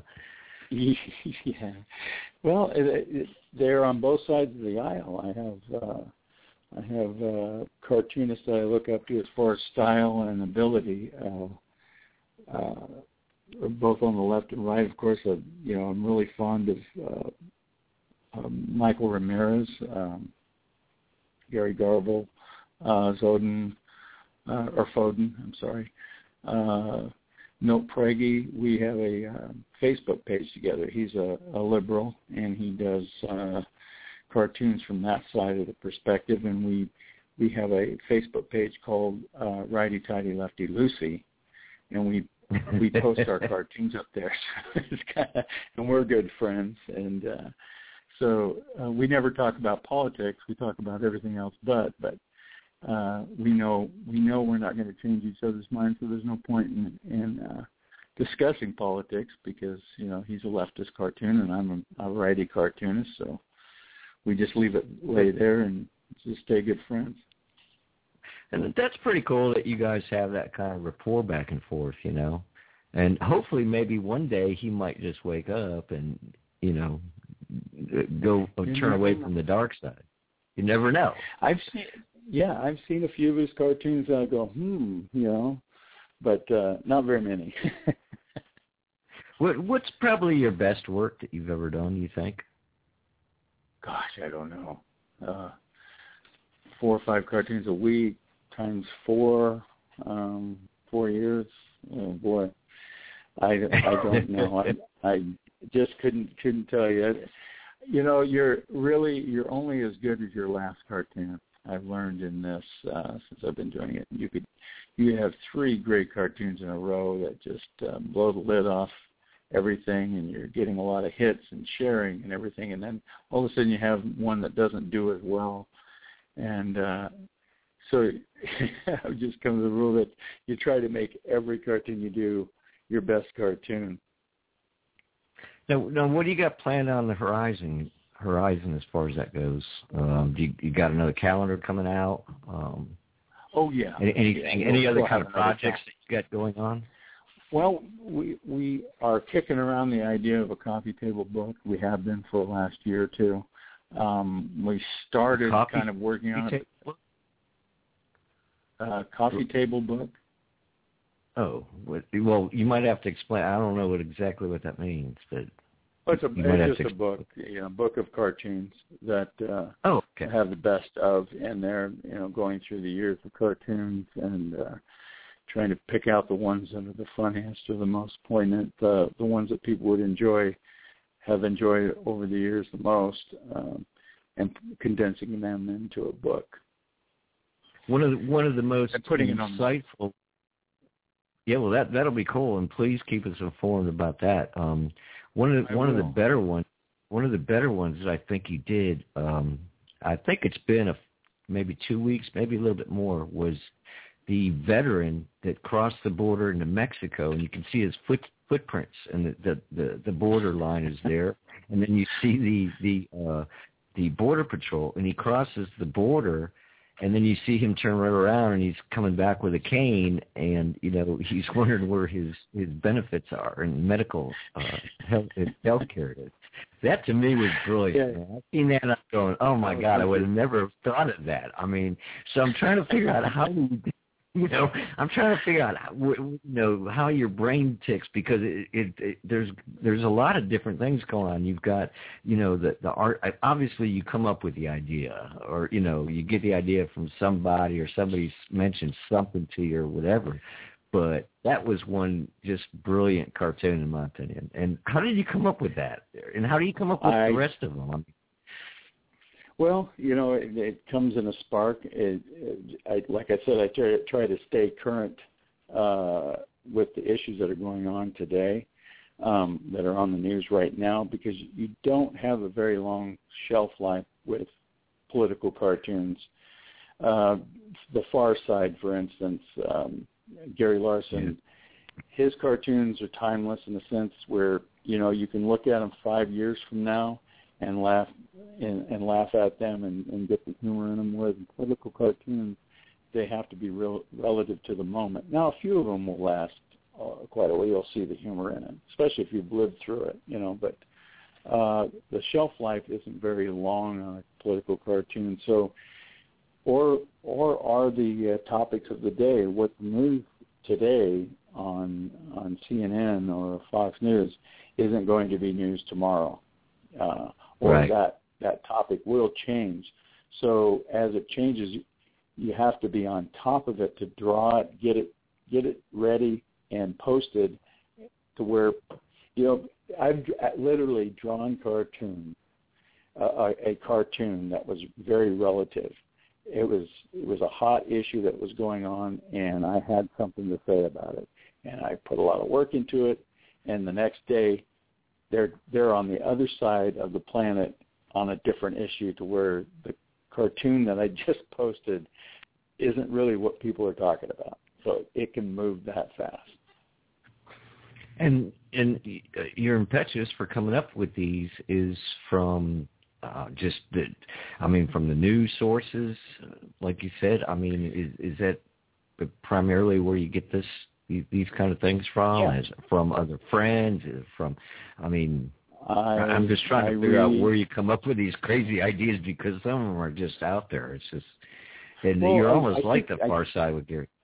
Yeah. Well, it, it, they're on both sides of the aisle. I have uh, I have uh, cartoonists that I look up to as far as style and ability, uh, uh, both on the left and right. Of course, uh, you know, I'm really fond of uh, uh, Michael Ramirez, um, Gary Garble, uh, Zoden, uh, or Foden, I'm sorry. Uh, Milt Pregi. We have a uh, Facebook page together. He's a, a liberal, and he does uh, cartoons from that side of the perspective. And we we have a Facebook page called uh, Righty Tighty Lefty Lucy, and we we post our cartoons up there. So it's kinda, and we're good friends. And uh, so uh, we never talk about politics. We talk about everything else, but but. Uh, we know we know we're not going to change each other's minds, so there's no point in, in uh, discussing politics because you know he's a leftist cartoon and I'm a, a righty cartoonist, so we just leave it lay there and just stay good friends. And that's pretty cool that you guys have that kind of rapport back and forth, you know. And hopefully, maybe one day he might just wake up and you know go you turn away know. from the dark side. You never know. I've seen. Yeah, I've seen a few of his cartoons and I go, hmm, you know, but uh, not very many. what, what's probably your best work that you've ever done, you think? Gosh, I don't know. Uh, four or five cartoons a week times four, um, four years. Oh, boy. I, I don't know. I, I just couldn't couldn't tell you. You know, you're really, you're only as good as your last cartoon. I've learned in this uh, since I've been doing it. You could, you have three great cartoons in a row that just uh, blow the lid off everything, and you're getting a lot of hits and sharing and everything. And then all of a sudden you have one that doesn't do as well, and uh, so I've just come to the rule that you try to make every cartoon you do your best cartoon. Now, now what do you got planned on the horizon? Horizon as far as that goes. Um, do you, you got another calendar coming out? Um, oh yeah. Any, anything? Yeah, any we'll other kind of projects that you got going on? Well, we we are kicking around the idea of a coffee table book. We have been for the last year or two. Um, we started coffee, kind of working on it. Uh, coffee table book. Oh, well, you might have to explain. I don't know what exactly what that means, but. Well, it's, a, it's just a book, you know, book of cartoons that uh, oh, okay. have the best of, and they're, you know, going through the years of cartoons and uh, trying to pick out the ones that are the funniest or the most poignant, uh, the ones that people would enjoy, have enjoyed over the years the most, um, and condensing them into a book. One of the, one of the most and putting insightful. It on. Yeah, well, that that'll be cool, and please keep us informed about that. Um, One of the, one of the better ones, one of the better ones that I think you did, um, I think it's been a maybe two weeks, maybe a little bit more, was the veteran that crossed the border into Mexico, and you can see his foot footprints, and the the, the, the border line is there, and then you see the the uh, the border patrol, and he crosses the border, and then you see him turn right around, and he's coming back with a cane, and you know he's wondering where his his benefits are and medical uh, health health care is. That to me was brilliant. Yeah. I've seen that, and I'm going, oh my God, I would have never thought of that. I mean, so I'm trying to figure out how we. You know, I'm trying to figure out, how, you know, how your brain ticks, because it, it, it there's there's a lot of different things going on. You've got, you know, the the art. Obviously, you come up with the idea, or you know, you get the idea from somebody, or somebody mentions something to you, or whatever. But that was one just brilliant cartoon, in my opinion. And how did you come up with that? And how do you come up with I, the rest of them? I mean, Well, you know, it, it comes in a spark. It, it, I, like I said, I try, try to stay current uh, with the issues that are going on today, um, that are on the news right now, because you don't have a very long shelf life with political cartoons. Uh, the Far Side, for instance, um, Gary Larson, yeah. his cartoons are timeless in the sense where, you know, you can look at them five years from now and laugh and, and laugh at them and, and get the humor in them. Whereas political cartoons, they have to be real, relative to the moment. Now, a few of them will last uh, quite a while. You'll see the humor in it, especially if you've lived through it, you know. But uh, the shelf life isn't very long on a political cartoon. So, or or are the uh, topics of the day, what's the news today on on C N N or Fox News isn't going to be news tomorrow, uh, or right. that that topic will change. So as it changes, you have to be on top of it to draw it, get it, get it ready and posted to where, you know, I've literally drawn cartoon, uh, a cartoon that was very relative. It was it was a hot issue that was going on, and I had something to say about it, and I put a lot of work into it. And the next day, they're they're on the other side of the planet on a different issue, to where the cartoon that I just posted isn't really what people are talking about. So it can move that fast. And and your impetus for coming up with these is from uh, just the, I mean, from the news sources, like you said. I mean, is is that primarily where you get this these, these kind of things from? Yeah. Is it from other friends? Is it from, I mean, I, I'm just trying I to figure really, out where you come up with these crazy ideas, because some of them are just out there. It's just, and well, you're almost I like the I, Far Side with Gary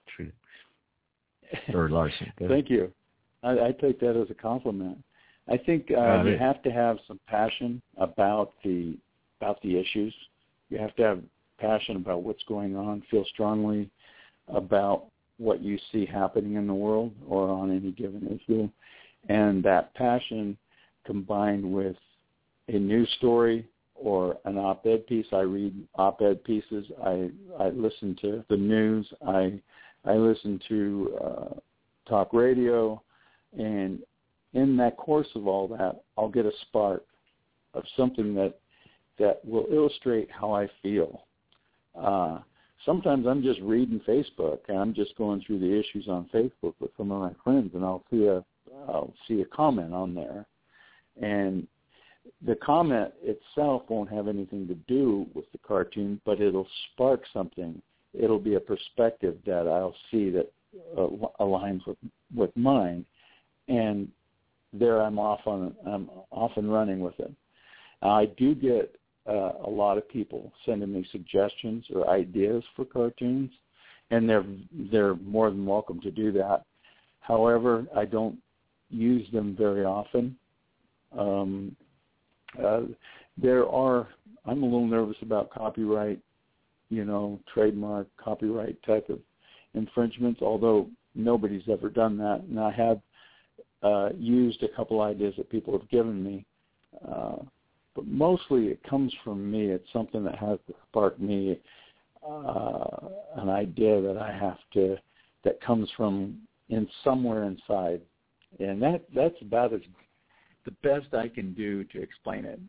or Larson. Thank you. I, I take that as a compliment. I think uh, uh, you have to have some passion about the about the issues. You have to have passion about what's going on. Feel strongly about what you see happening in the world or on any given issue, and that passion combined with a news story or an op-ed piece. I read op-ed pieces. I I listen to the news. I I listen to uh, talk radio, and in that course of all that, I'll get a spark of something that that will illustrate how I feel. Uh, sometimes I'm just reading Facebook, and I'm just going through the issues on Facebook with some of my friends, and I'll see a I'll see a comment on there, and the comment itself won't have anything to do with the cartoon, but it'll spark something. It'll be a perspective that I'll see that uh, aligns with with mine, and there I'm off on I'm off and running with it. I do get uh, a lot of people sending me suggestions or ideas for cartoons, and they're they're more than welcome to do that. However, I don't use them very often. Um, uh, there are I'm a little nervous about copyright, you know, trademark, copyright type of infringements, although nobody's ever done that, and I have uh, used a couple ideas that people have given me, uh, but mostly it comes from me. It's something that has to spark me uh, an idea that I have to, that comes from in somewhere inside, and that that's about as the best I can do to explain it.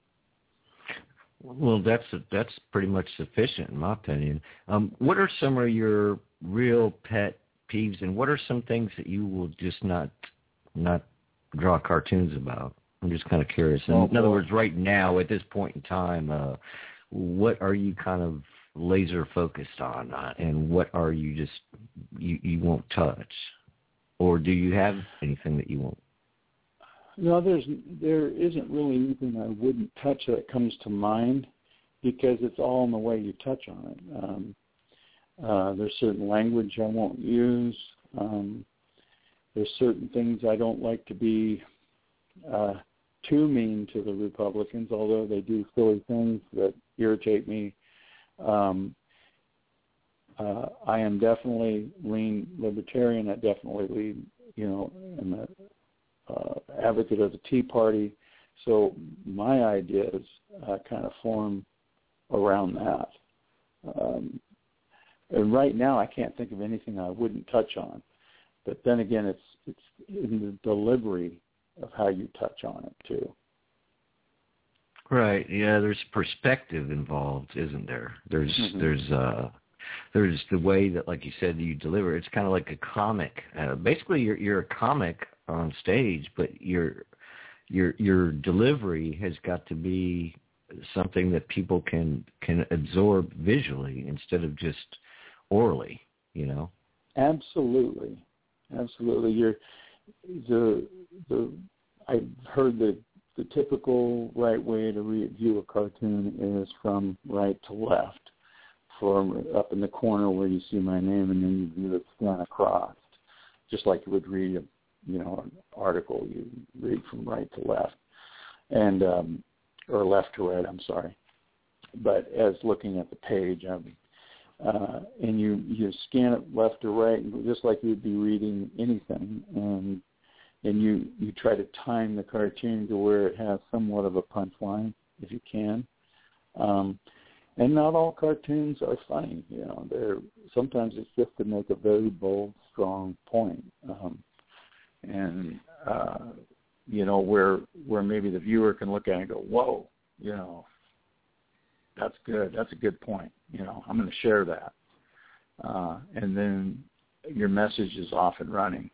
Well, that's that's pretty much sufficient in my opinion. Um, what are some of your real pet peeves, and what are some things that you will just not not draw cartoons about? I'm just kind of curious. In, in other words, right now, at this point in time, uh, what are you kind of laser focused on, uh, and what are you just you, you won't touch, or do you have anything that you won't? No, there's there isn't really anything I wouldn't touch that comes to mind, because it's all in the way you touch on it. Um, uh, there's certain language I won't use. Um, there's certain things I don't like to be uh, too mean to the Republicans, although they do silly things that irritate me. Um, uh, I am definitely lean libertarian. I definitely lean, you know, am a uh, advocate of the Tea Party. So my ideas uh, kind of form around that. Um, and right now, I can't think of anything I wouldn't touch on. But then again, it's it's in the delivery of how you touch on it too. Right. Yeah. There's perspective involved, isn't there? There's mm-hmm. there's uh there's the way that, like you said, you deliver. It's kind of like a comic. Uh, basically, you're you're a comic on stage, but your your your delivery has got to be something that people can can absorb visually instead of just orally. You know. Absolutely, absolutely. You're the the. I've heard that the typical right way to re- view a cartoon is from right to left, from up in the corner where you see my name, and then you view it scan across, just like you would read a, you know, an article. You read from right to left, and um, or left to right. I'm sorry, but as looking at the page, I'm, uh, and you you scan it left to right, just like you'd be reading anything, and and you, you try to time the cartoon to where it has somewhat of a punchline, if you can. Um, and not all cartoons are funny. You know, they're sometimes it's just to make a very bold, strong point, um, and uh, you know where where maybe the viewer can look at it and go, "Whoa, you know, that's good. That's a good point. You know, I'm going to share that," uh, and then your message is off and running.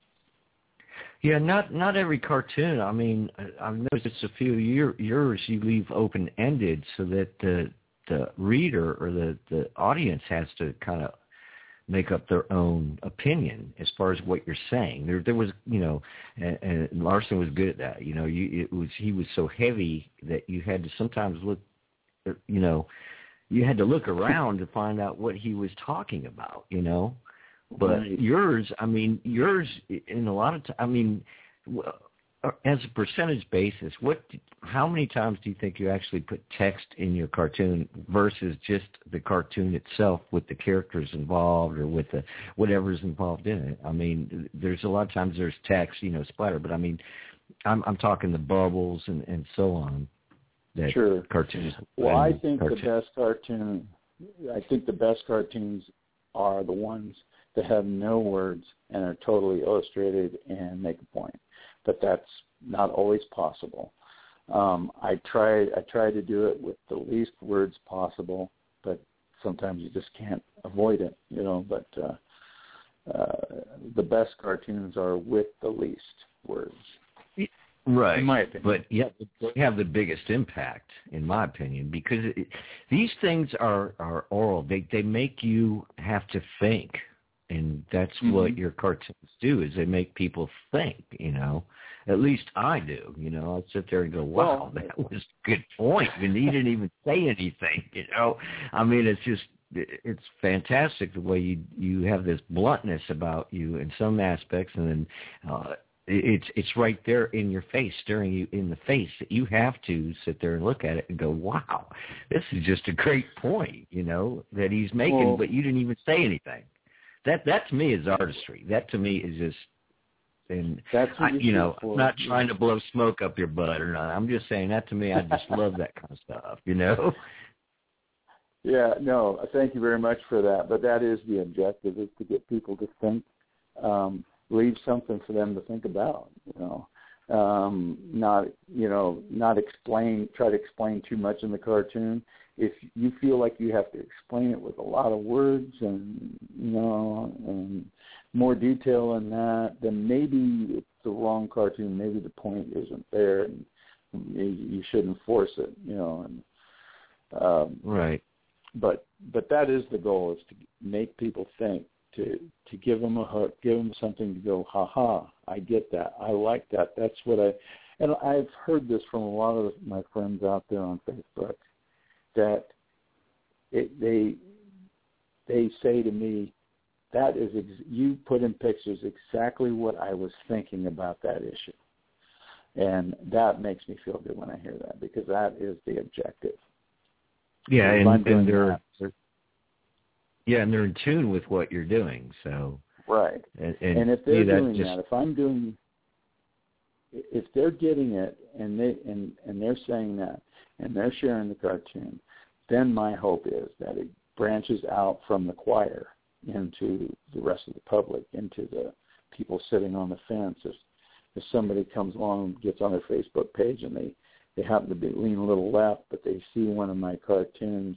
Yeah, not not every cartoon. I mean, I've noticed a few year, yours you leave open-ended so that the the reader or the, the audience has to kind of make up their own opinion as far as what you're saying. There there was, you know, and, and Larson was good at that. You know, you it was he was so heavy that you had to sometimes look, you know, you had to look around to find out what he was talking about, you know. But right. yours, I mean, yours in a lot of time, I mean, as a percentage basis, what, how many times do you think you actually put text in your cartoon versus just the cartoon itself with the characters involved or with the whatever's involved in it? I mean, there's a lot of times there's text, you know, splatter, but I mean, I'm, I'm talking the bubbles and, and so on. That sure. Cartoons. Well, I think cartoon. the best cartoon, I think the best cartoons are the ones that have no words and are totally illustrated and make a point. But that's not always possible. Um, I try I try to do it with the least words possible, but sometimes you just can't avoid it, you know. But uh, uh, the best cartoons are with the least words. Right, in my opinion. But yeah, they have the biggest impact, in my opinion, because it, these things are, are oral. They they make you have to think. And that's mm-hmm. what your cartoons do, is they make people think, you know. At least I do, you know. I sit there and go, wow, well, that was a good point. And he didn't even say anything, you know. I mean, it's just, it's fantastic the way you you have this bluntness about you in some aspects, and then uh, it's it's right there in your face, staring you in the face, that you have to sit there and look at it and go, wow, this is just a great point, you know, that he's making, well, but you didn't even say anything. That that to me is artistry. That to me is just, and That's I, you know, I'm not trying to blow smoke up your butt or not. I'm just saying that to me, I just love that kind of stuff, you know. Yeah, no, thank you very much for that. But that is the objective, is to get people to think, um, leave something for them to think about, you know. Um, not, you know, not explain, try to explain too much in the cartoon. If you feel like you have to explain it with a lot of words and, you know, and more detail in that, then maybe it's the wrong cartoon. Maybe the point isn't there, and you shouldn't force it, you know. And, um, right. But but that is the goal, is to make people think, to to give them a hook, give them something to go, ha ha, I get that, I like that. That's what I, and I've heard this from a lot of my friends out there on Facebook, that it, they they say to me, that is, ex- you put in pictures exactly what I was thinking about that issue. And that makes me feel good when I hear that, because that is the objective. Yeah, and, and they're, they're yeah, and they're in tune with what you're doing. So right, and, and, and if they're that doing just, that, if I'm doing, if they're getting it, and they and, and they're saying that, and they're sharing the cartoon, then my hope is that it branches out from the choir into the rest of the public, into the people sitting on the fence. If, if somebody comes along and gets on their Facebook page and they, they happen to be lean a little left, but they see one of my cartoons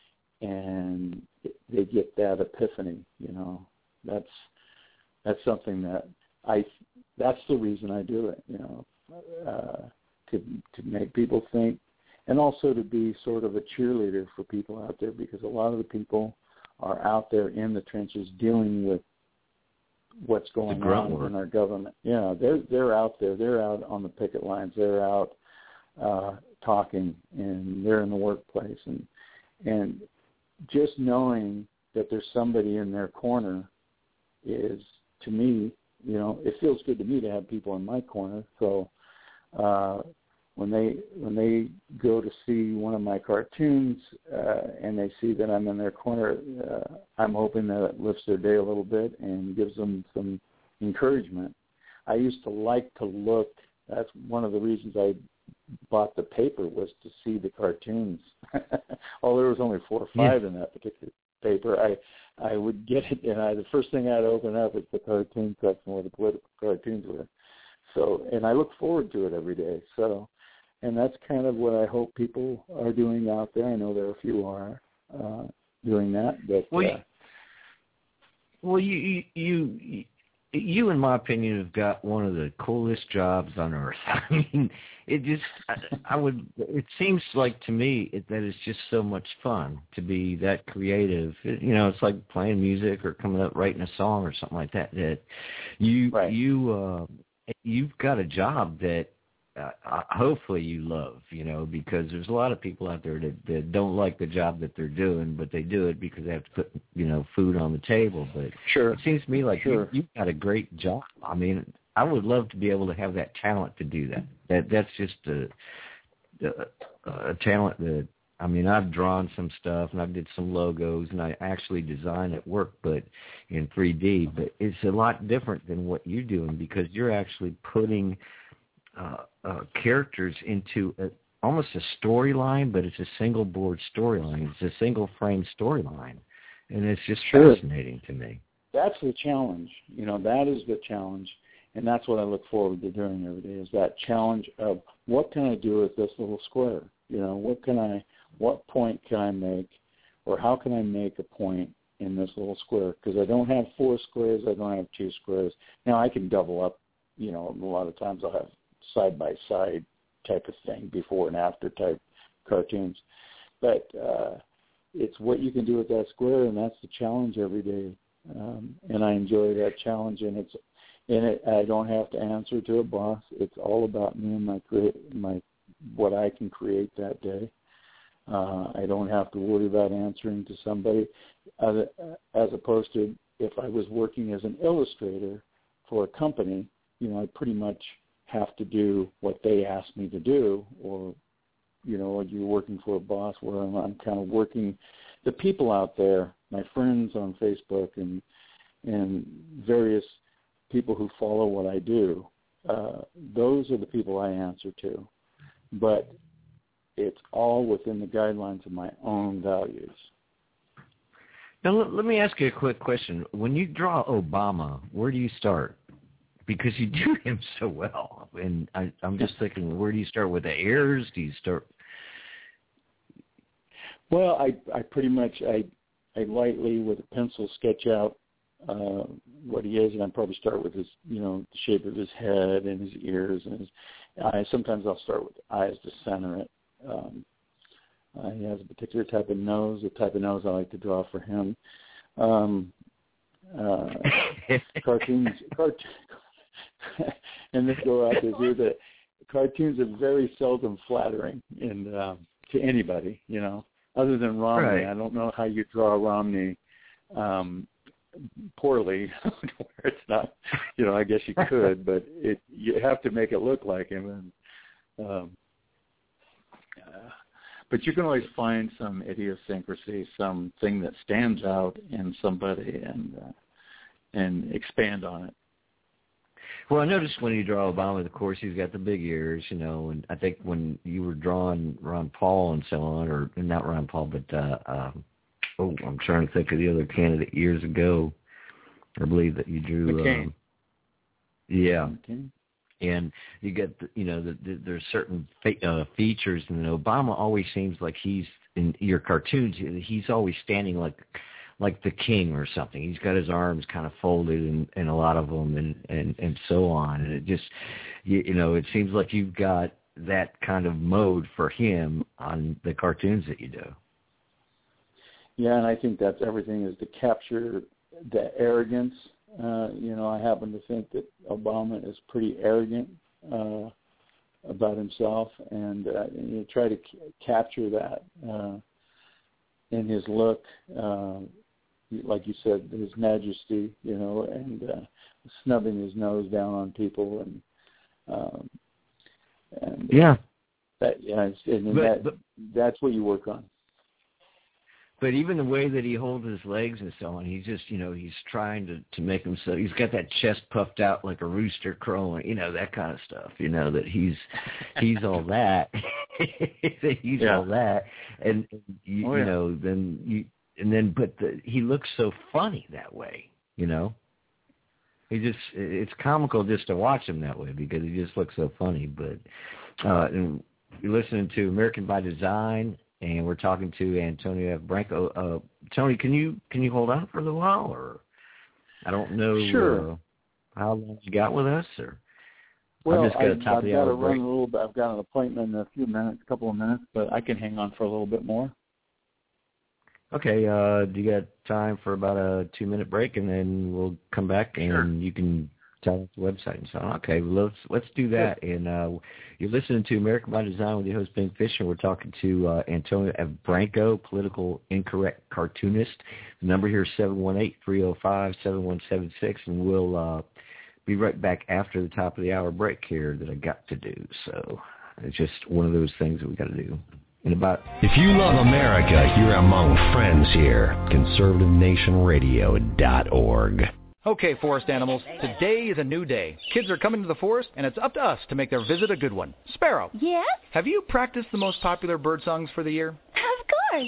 and they get that epiphany, you know, that's that's something that I, that's the reason I do it, you know, uh, to to make people think, and also to be sort of a cheerleader for people out there, because a lot of the people are out there in the trenches dealing with what's going on work. in our government. Yeah, they're they're out there. They're out on the picket lines. They're out uh, talking, and they're in the workplace. And and just knowing that there's somebody in their corner is, to me, you know, it feels good to me to have people in my corner. So uh, when they when they go to see one of my cartoons uh, and they see that I'm in their corner, uh, I'm hoping that it lifts their day a little bit and gives them some encouragement. I used to like to look. That's one of the reasons I bought the paper, was to see the cartoons. Although there was only four or five yeah. in that particular paper, I I would get it, and I, the first thing I'd open up is the cartoon section where the political cartoons were. So, and I look forward to it every day. So, and that's kind of what I hope people are doing out there. I know there are a few are uh, doing that, but well, uh, you, well, you you. you You, in my opinion, have got one of the coolest jobs on earth. I mean, it just, I, I would, it seems like to me it, that it's just so much fun to be that creative. It, you know, it's like playing music or coming up writing a song or something like that. That you, right. you, uh, you've got a job that uh, hopefully you love, you know, because there's a lot of people out there that, that don't like the job that they're doing, but they do it because they have to put, you know, food on the table. But sure. it seems to me like sure. you, you've got a great job. I mean, I would love to be able to have that talent to do that. That that's just a, a, a talent that, I mean, I've drawn some stuff and I did some logos and I actually design at work, but in three D. But it's a lot different than what you're doing, because you're actually putting Uh, uh, characters into a, almost a storyline, but it's a single board storyline. It's a single frame storyline, and it's just sure. fascinating to me. That's the challenge. You know, that is the challenge, and that's what I look forward to doing every day, is that challenge of what can I do with this little square? You know, what can I, what point can I make, or how can I make a point in this little square? Because I don't have four squares, I don't have two squares. Now I can double up. You know, a lot of times I'll have side-by-side type of thing, before and after type cartoons. But uh, it's what you can do with that square, and that's the challenge every day. Um, and I enjoy that challenge, and it's and it, I don't have to answer to a boss. It's all about me and my my what I can create that day. Uh, I don't have to worry about answering to somebody, as, as opposed to if I was working as an illustrator for a company. You know, I pretty much have to do what they ask me to do, or, you know, you're working for a boss where I'm, I'm kind of working. The people out there, my friends on Facebook and and various people who follow what I do, uh, those are the people I answer to. But it's all within the guidelines of my own values. Now, let, let me ask you a quick question. When you draw Obama, where do you start? Because you do him so well, and I, I'm just thinking, where do you start with the ears? Do you start? Well, I I pretty much I I lightly with a pencil sketch out uh, what he is, and I'd probably start with his, you know, the shape of his head and his ears and his eyes. Sometimes I'll start with the eyes to center it. Um, uh, he has a particular type of nose, the type of nose I like to draw for him. Um, uh, cartoons, cart- and this go out is here that cartoons are very seldom flattering in, um, to anybody, you know, other than Romney. Right. I don't know how you draw Romney um, poorly, where it's not, you know, I guess you could, but it you have to make it look like him. And um, uh, but you can always find some idiosyncrasy, something that stands out in somebody, and uh, and expand on it. Well, I noticed when you draw Obama, of course, he's got the big ears, you know, and I think when you were drawing Ron Paul and so on, or not Ron Paul, but, uh, um, oh, I'm trying to think of the other candidate years ago, I believe that you drew. McCain. Um, yeah. McCain. And you get, the, you know, the, the, there's certain fe- uh, features, and Obama always seems like he's, in your cartoons, he's always standing like like the king or something. He's got his arms kind of folded in, in a lot of them, and, and, and so on. And it just, you, you know, it seems like you've got that kind of mode for him on the cartoons that you do. Yeah, and I think that's everything, is to capture the arrogance. Uh, you know, I happen to think that Obama is pretty arrogant uh, about himself, and, uh, and you try to c- capture that uh, in his look. Uh, like you said, his majesty, you know, and uh, snubbing his nose down on people, and um, and yeah, that yeah, it's, and but, that but, that's what you work on. But even the way that he holds his legs and so on, he's just, you know, he's trying to, to make himself, he's got that chest puffed out like a rooster crowing, you know, that kind of stuff, you know, that he's, he's all that, he's yeah. all that. And, you, oh, yeah. you know, then you, and then, but the, he looks so funny that way, you know, he just, it's comical just to watch him that way because he just looks so funny. But, uh, and you're listening to American by Design, and we're talking to Antonio F. Branco. Uh, Tony, can you can you hold on for a little while, or I don't know sure. uh, how long you got with us, or well, I'm just got I, a top I've of the got hour to break. run a little bit. I've got an appointment in a few minutes, a couple of minutes, but I can hang on for a little bit more. Okay, uh, do you got time for about a two-minute break, and then we'll come back and sure. you can tell us the website and so on. Okay, well, let's let's do that. Sure. And uh, you're listening to American by Design with your host, Ben Fisher. We're talking to uh, Antonio F. Branco, political incorrect cartoonist. The number here is seven one eight, three oh five, seven one seven six, and we'll uh, be right back after the top of the hour break here that I got to do. So it's just one of those things that we got to do. In about if you love America, you're among friends here. conservative nation radio dot org. Okay, forest animals, today is a new day. Kids are coming to the forest, and it's up to us to make their visit a good one. Sparrow. Yes? Have you practiced the most popular bird songs for the year? Of course.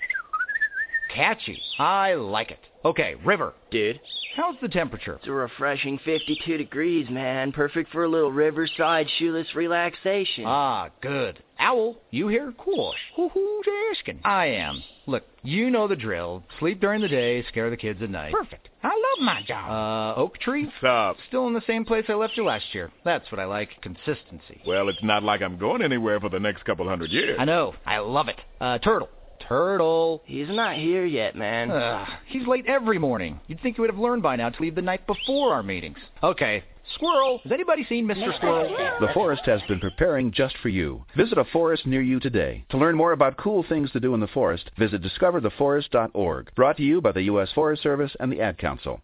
Catchy. I like it. Okay, River. Dude. How's the temperature? It's a refreshing fifty-two degrees, man. Perfect for a little riverside shoeless relaxation. Ah, good. Owl, you here? Cool. Who's asking? I am. Look, you know the drill. Sleep during the day, scare the kids at night. Perfect. I love my job. Uh, Oak Tree? What's up? Still in the same place I left you last year. That's what I like, consistency. Well, it's not like I'm going anywhere for the next couple hundred years. I know. I love it. Uh, Turtle. Turtle. He's not here yet, man. Uh, he's late every morning. You'd think he would have learned by now to leave the night before our meetings. Okay. Squirrel. Has anybody seen Mister Squirrel? The forest has been preparing just for you. Visit a forest near you today. To learn more about cool things to do in the forest, visit discover the forest dot org. Brought to you by the U S Forest Service and the Ad Council.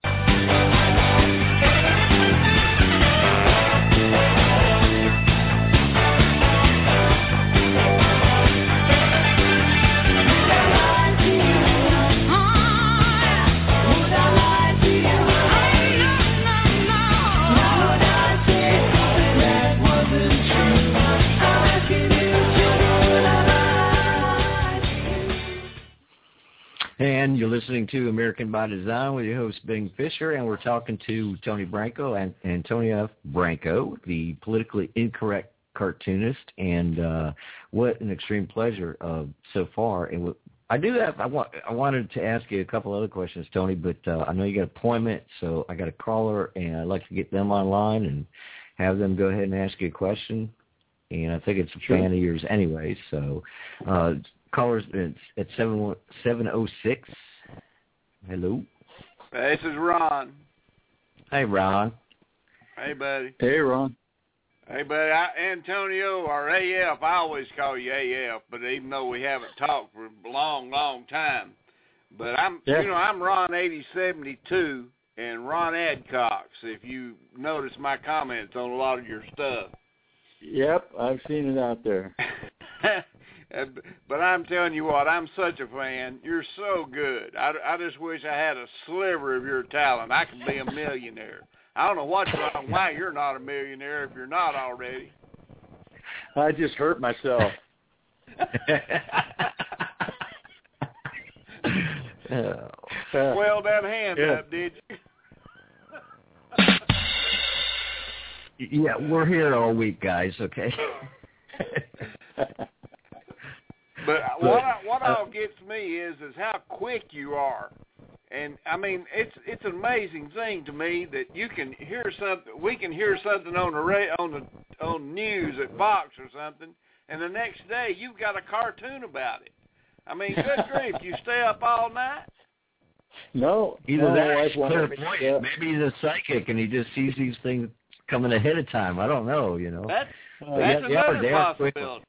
And you're listening to American by Design with your host, Ben Fisher, and we're talking to Tony Branco and Antonio F. Branco, the politically incorrect cartoonist, and uh, what an extreme pleasure uh, so far. And I do have. I want. I wanted to ask you a couple other questions, Tony, but uh, I know you got an appointment, so I got a caller, and I'd like to get them online and have them go ahead and ask you a question. And I think it's a Sure. fan of yours anyway. So, uh, callers it's at seven seven oh six. Hello. This is Ron. Hey, Ron. Hey, buddy. Hey, Ron. Hey, buddy. I, Antonio, or A F, I always call you A F, but even though we haven't talked for a long, long time. But I'm, Yeah. you know, I'm Ron eighty seventy-two and Ron Adcox, if you notice my comments on a lot of your stuff. Yep, I've seen it out there. But I'm telling you what, I'm such a fan. You're so good. I, I just wish I had a sliver of your talent. I could be a millionaire. I don't know what's wrong, why you're not a millionaire if you're not already. I just hurt myself. Oh. Swell that hand Yeah. up, did you? Yeah, we're here all week, guys. Okay. But what I, what all gets me is is how quick you are, and I mean it's it's an amazing thing to me that you can hear something. We can hear something on the ra- on the on news at Fox or something, and the next day you've got a cartoon about it. I mean, good grief, you stay up all night? No, Either no, that, my or wife he's won't let me clairvoyant. stay up. Maybe he's a psychic and he just sees these things coming ahead of time. I don't know. You know. That's Uh, that's yeah, yeah, another they are quick. possibility.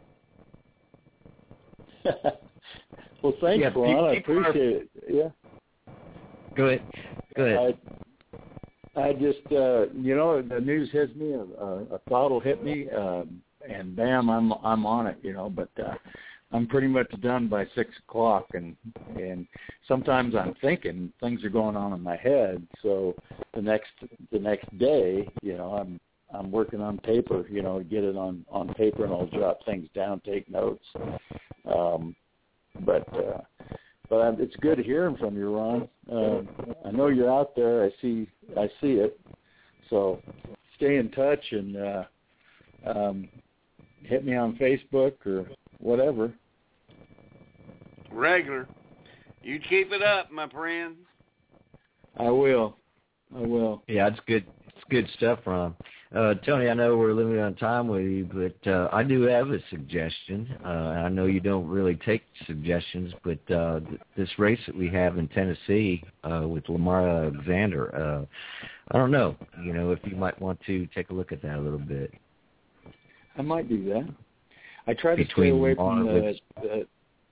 Well, thanks, Yeah, Ron. I people are- appreciate it. Yeah. Go ahead. Go ahead. I, I just, uh, you know, the news hits me, a, a thought will hit me, um, and bam, I'm I'm on it, you know. But uh, I'm pretty much done by six o'clock, and and sometimes I'm thinking things are going on in my head. So the next the next day, you know, I'm I'm working on paper, you know, get it on on paper, and I'll jot things down, take notes. Um, but uh, but I'm, it's good hearing from you, Ron. Uh, I know you're out there. I see I see it. So stay in touch and uh, um, hit me on Facebook or whatever. Regular. You keep it up, my friend. I will. I will. Yeah, it's good. It's good stuff, Ron. Uh, Tony, I know we're limited on time with you, but uh, I do have a suggestion. Uh, I know you don't really take suggestions, but uh, th- this race that we have in Tennessee uh, with Lamar Alexander, uh, I don't know. You know, if you might want to take a look at that a little bit. I might do that. I try to Between stay away from Lamar the, with- the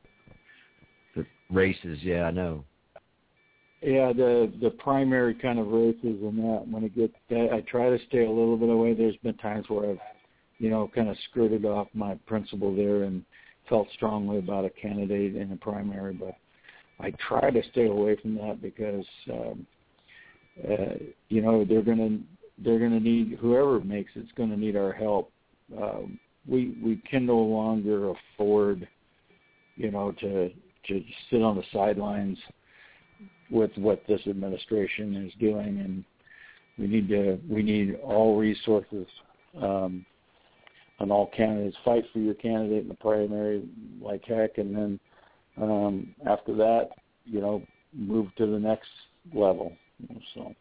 The races, yeah, I know. yeah the the primary kind of races and that. When it gets that, I try to stay a little bit away. There's been times where I've, you know, kind of skirted off my principle there and felt strongly about a candidate in a primary, but I try to stay away from that because um, uh, you know they're gonna they're gonna need whoever makes it's gonna need our help. Um, we we can no longer afford, you know, to to sit on the sidelines with what this administration is doing, and we need to we need all resources um, on all candidates. Fight for your candidate in the primary like heck, and then um, after that, you know, move to the next level. So.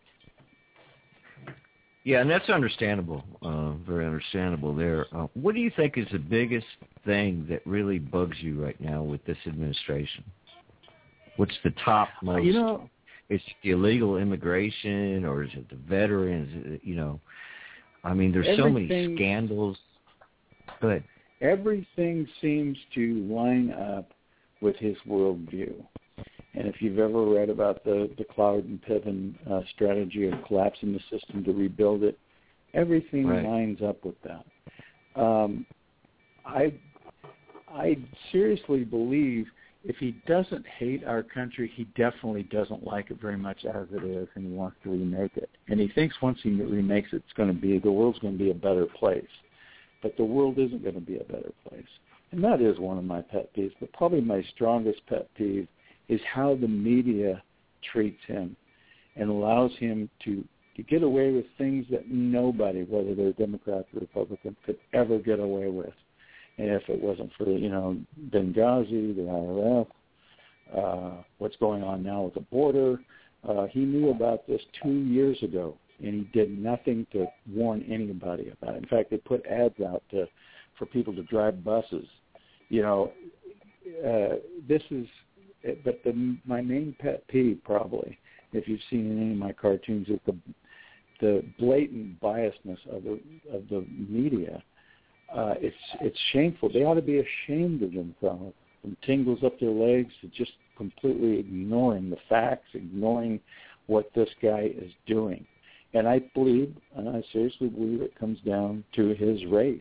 Yeah, and that's understandable, uh, very understandable there. Uh, what do you think is the biggest thing that really bugs you right now with this administration? What's the top most? You know, is it the illegal immigration, or is it the veterans? Is it, you know, I mean, there's so many scandals. Go ahead. Everything seems to line up with his worldview. And if you've ever read about the, the Cloward and Piven uh, strategy of collapsing the system to rebuild it, everything Right. lines up with that. Um, I I seriously believe if he doesn't hate our country, he definitely doesn't like it very much as it is, and he wants to remake it. And he thinks once he remakes it, it's going to be the world's going to be a better place. But the world isn't going to be a better place, and that is one of my pet peeves. But probably my strongest pet peeve is how the media treats him and allows him to, to get away with things that nobody, whether they're Democrat or Republican, could ever get away with. And if it wasn't for, you know, Benghazi, the I R F, uh, what's going on now with the border. Uh, he knew about this two years ago, and he did nothing to warn anybody about it. In fact, they put ads out to, for people to drive buses. You know, uh, this is, but the, my main pet peeve probably, if you've seen any of my cartoons, is the the blatant biasness of the of the media. Uh, it's it's shameful. They ought to be ashamed of themselves, from tingles up their legs to just completely ignoring the facts, ignoring what this guy is doing. And I believe, and I seriously believe, it comes down to his race.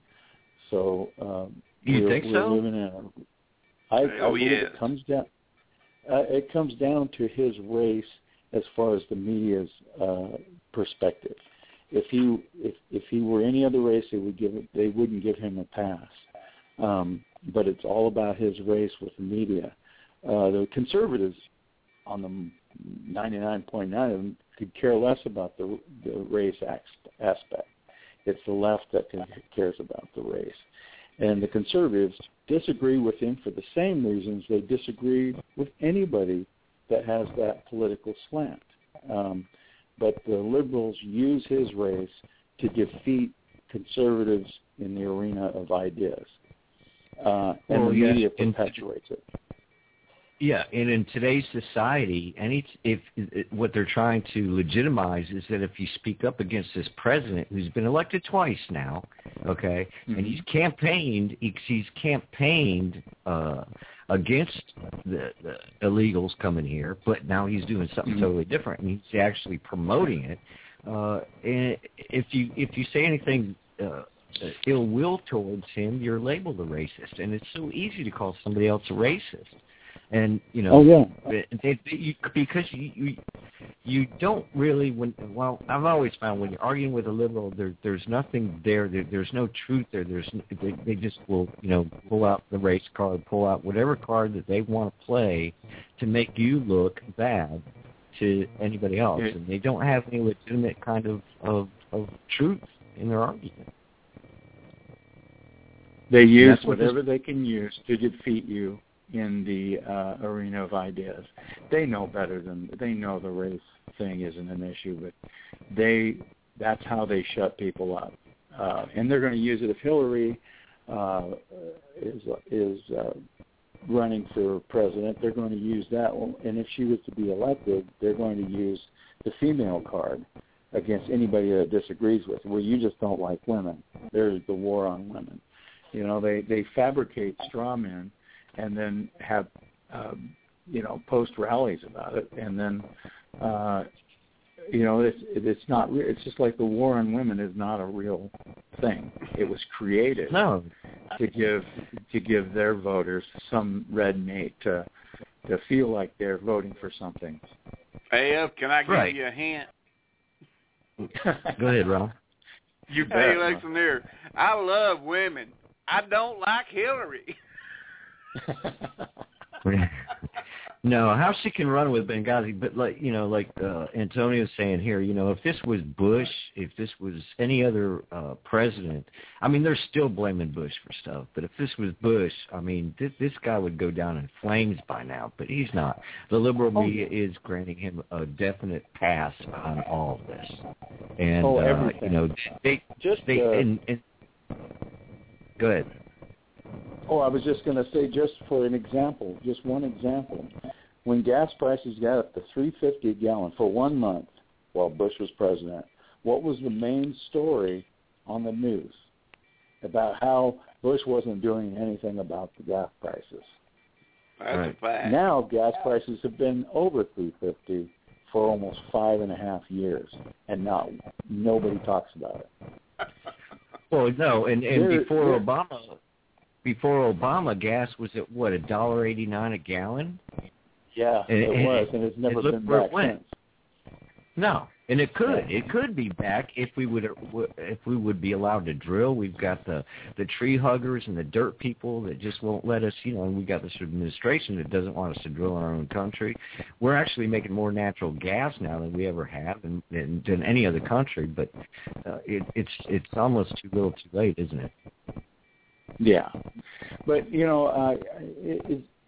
So um, you we're, think we're so? living in a, I, I Oh, believe yes. it comes down. Uh, it comes down to his race as far as the media's uh, perspective. If he if if he were any other race, they would give it, they wouldn't give him a pass. Um, but it's all about his race with the media. Uh, the conservatives, on the ninety-nine point nine of them, could care less about the the race aspect. It's the left that cares about the race, and the conservatives disagree with him for the same reasons they disagree with anybody that has that political slant. Um, but the liberals use his race to defeat conservatives in the arena of ideas, uh, and well, the yes, media in, perpetuates it. Yeah, and in today's society, any if, if what they're trying to legitimize is that if you speak up against this president who's been elected twice now, okay, mm-hmm. and he's campaigned, he's campaigned uh, against the, the illegals coming here, but now he's doing something mm-hmm. totally different, and he's actually promoting it. Uh, and if you if you say anything uh, ill will towards him, you're labeled a racist, and it's so easy to call somebody else a racist. And you know, oh, yeah. they, they, you, because you, you you don't really when well I've always found when you're arguing with a liberal, there there's nothing there, there there's no truth there. There's they, they just will you know pull out the race card, pull out whatever card that they want to play to make you look bad to anybody else, and they don't have any legitimate kind of of, of truth in their argument. They use whatever they can use to defeat you in the uh, arena of ideas. They know better than, they know the race thing isn't an issue, but they, that's how they shut people up. Uh, and they're going to use it if Hillary uh, is, is uh, running for president, they're going to use that one. And if she was to be elected, they're going to use the female card against anybody that disagrees with, well, you just don't like women. There's the war on women. You know, they, they fabricate straw men and then have, um, you know, post rallies about it, and then, uh, you know, it's it's not. Re- it's just like the war on women is not a real thing. It was created no. to give to give their voters some red meat to to feel like they're voting for something. Hey, F, can I give right. you a hint? Go ahead, Ron. You bet. Hey, listen here. I love women. I don't like Hillary. No, how she can run with Benghazi, but like you know, like uh, Antonio's saying here, you know, if this was Bush, if this was any other uh, president, I mean, they're still blaming Bush for stuff. But if this was Bush, I mean, this, this guy would go down in flames by now. But he's not. The liberal media oh. is granting him a definite pass on all of this, and oh, uh, you know, they just they uh, and, and go ahead. Oh, I was just going to say, just for an example, just one example, when gas prices got up to three fifty a gallon for one month while Bush was president, what was the main story on the news about how Bush wasn't doing anything about the gas prices? That's right. a fact. Now gas prices have been over three fifty for almost five and a half years, and now nobody talks about it. Well, no, and, and They're, before they're, Obama, before Obama, gas was at what, a dollar eighty nine a gallon? Yeah, and, it and, was, and it's never and been back since. No, and it could, it could be back if we would, if we would be allowed to drill. We've got the the tree huggers and the dirt people that just won't let us, you know. And we got this administration that doesn't want us to drill in our own country. We're actually making more natural gas now than we ever have, and than, than any other country. But uh, it, it's it's almost too little, too late, isn't it? Yeah, but you know, uh, it, it,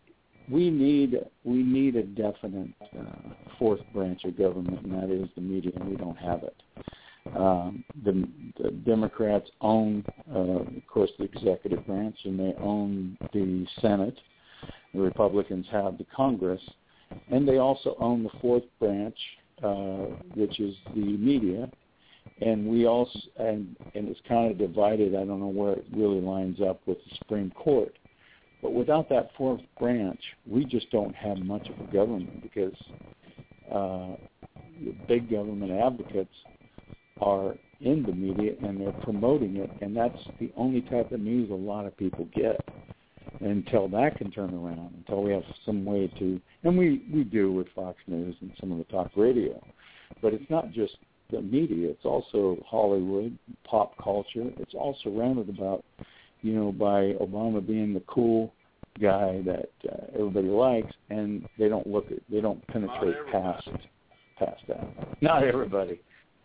we need we need a definite uh, fourth branch of government, and that is the media, and we don't have it. Um, the, the Democrats own, uh, of course, the executive branch, and they own the Senate. The Republicans have the Congress, and they also own the fourth branch, uh, which is the media. And we also, and, and it's kind of divided. I don't know where it really lines up with the Supreme Court. But without that fourth branch, we just don't have much of a government, because uh, the big government advocates are in the media and they're promoting it, and that's the only type of news a lot of people get. And until that can turn around, until we have some way to, and we, we do with Fox News and some of the talk radio, but it's not just the media, it's also Hollywood, pop culture. It's all surrounded about, you know, by Obama being the cool guy that uh, everybody likes, and they don't look at, they don't penetrate past past that. Not everybody.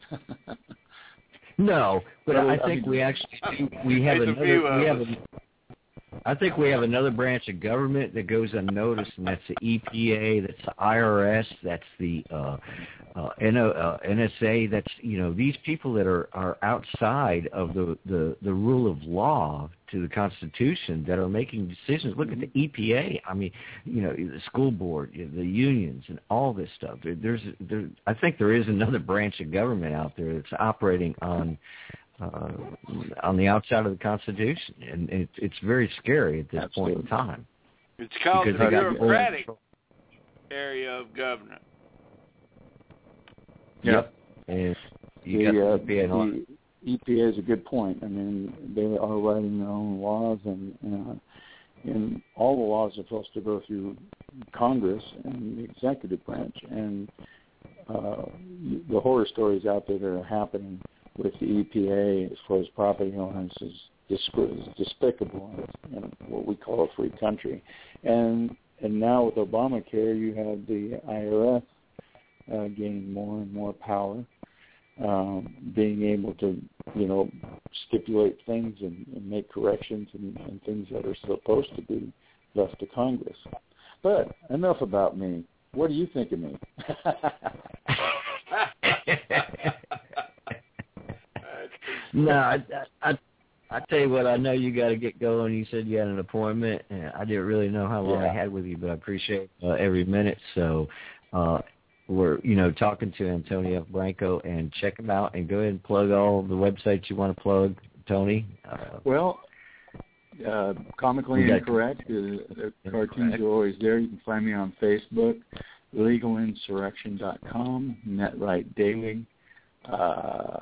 No, but I, I think we actually do, we have another we have a, I think we have another branch of government that goes unnoticed, and that's the E P A, that's the I R S, that's the uh, uh, N S A. That's, you know, these people that are, are outside of the, the, the rule of law to the Constitution that are making decisions. Look at the E P A. I mean, you know, the school board, the unions, and all this stuff. There, there's, there, I think there is another branch of government out there that's operating on uh, on the outside of the Constitution, and it, it's very scary at this Absolutely. point in time. It's called the bureaucratic area of government. Yep. And you the, got the uh, E P A on. The E P A is a good point. I mean, they are writing their own laws, and uh, and all the laws are supposed to go through Congress and the executive branch. And uh, the horror stories out there that are happening with the E P A as far as property owners is, is despicable in what we call a free country. And and now with Obamacare, you have the I R S uh, gaining more and more power. Um, being able to, you know, stipulate things and, and make corrections and, and things that are supposed to be left to Congress. But enough about me. What do you think of me? No, I, I, I tell you what, I know you got to get going. You said you had an appointment, and I didn't really know how long yeah. I had with you, but I appreciate uh, every minute. So, uh, we're, you know, talking to Antonio Branco, and check him out, and go ahead and plug all the websites you want to plug, Tony. Uh, well, uh, Comically Incorrect, uh, the cartoons are always there. You can find me on Facebook, legal insurrection dot com, NetRight Daily, uh,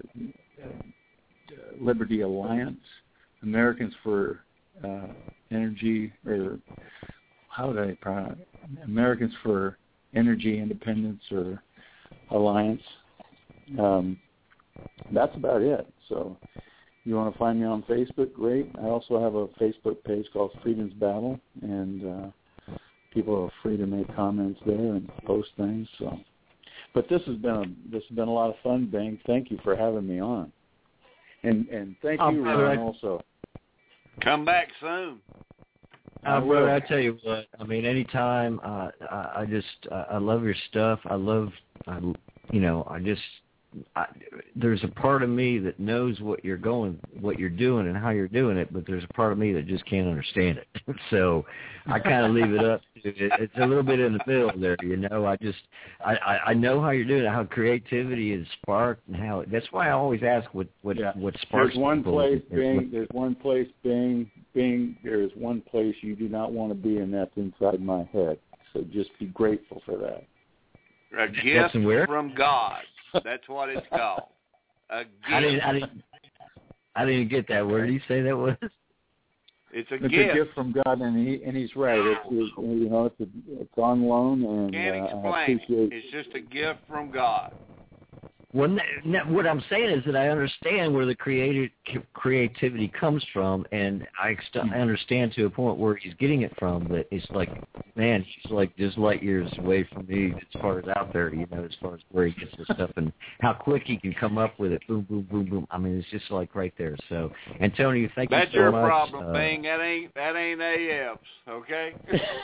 Liberty Alliance, Americans for uh, Energy, or how do I pronounce it? Americans for Energy Independence or Alliance. Um, that's about it. So you want to find me on Facebook, great. I also have a Facebook page called Freedom's Battle, and uh, people are free to make comments there and post things. So, but this has been a this has been a lot of fun, Bang. Thank you for having me on, and and thank oh, you, Ron, also. Come back soon. Uh, brother, I tell you what. I mean, anytime. Uh, I, I just, uh, I love your stuff. I love, I, you know, I just. I, there's a part of me that knows what you're going, what you're doing, and how you're doing it, but there's a part of me that just can't understand it. So I kind of leave it up. To, it, it's a little bit in the middle there, you know. I just, I, I, I know how you're doing it, how creativity is sparked, and how. That's why I always ask what, what, yeah. what sparks. There's one people. place, Bing. There's one place, Bing. Bing. There is one place you do not want to be, and that's inside my head. So just be grateful for that. A gift from God. That's what it's called. A gift. I didn't, I didn't, I didn't get that. Where did you say that was? It's a it's gift. It's a gift from God, and he and he's right. It's, it's you know it's a, it's on loan, and Can't uh, explain. I appreciate. It's just a gift from God. Well, what I'm saying is that I understand where the creative creativity comes from, and I, I understand to a point where he's getting it from. But it's like, man, he's like just light years away from me as far as out there, you know, as far as where he gets this stuff and how quick he can come up with it. Boom, boom, boom, boom. I mean, it's just like right there. So, Antonio, thank That's you so your much. problem, uh, Bing. That ain't that ain't A F's, okay?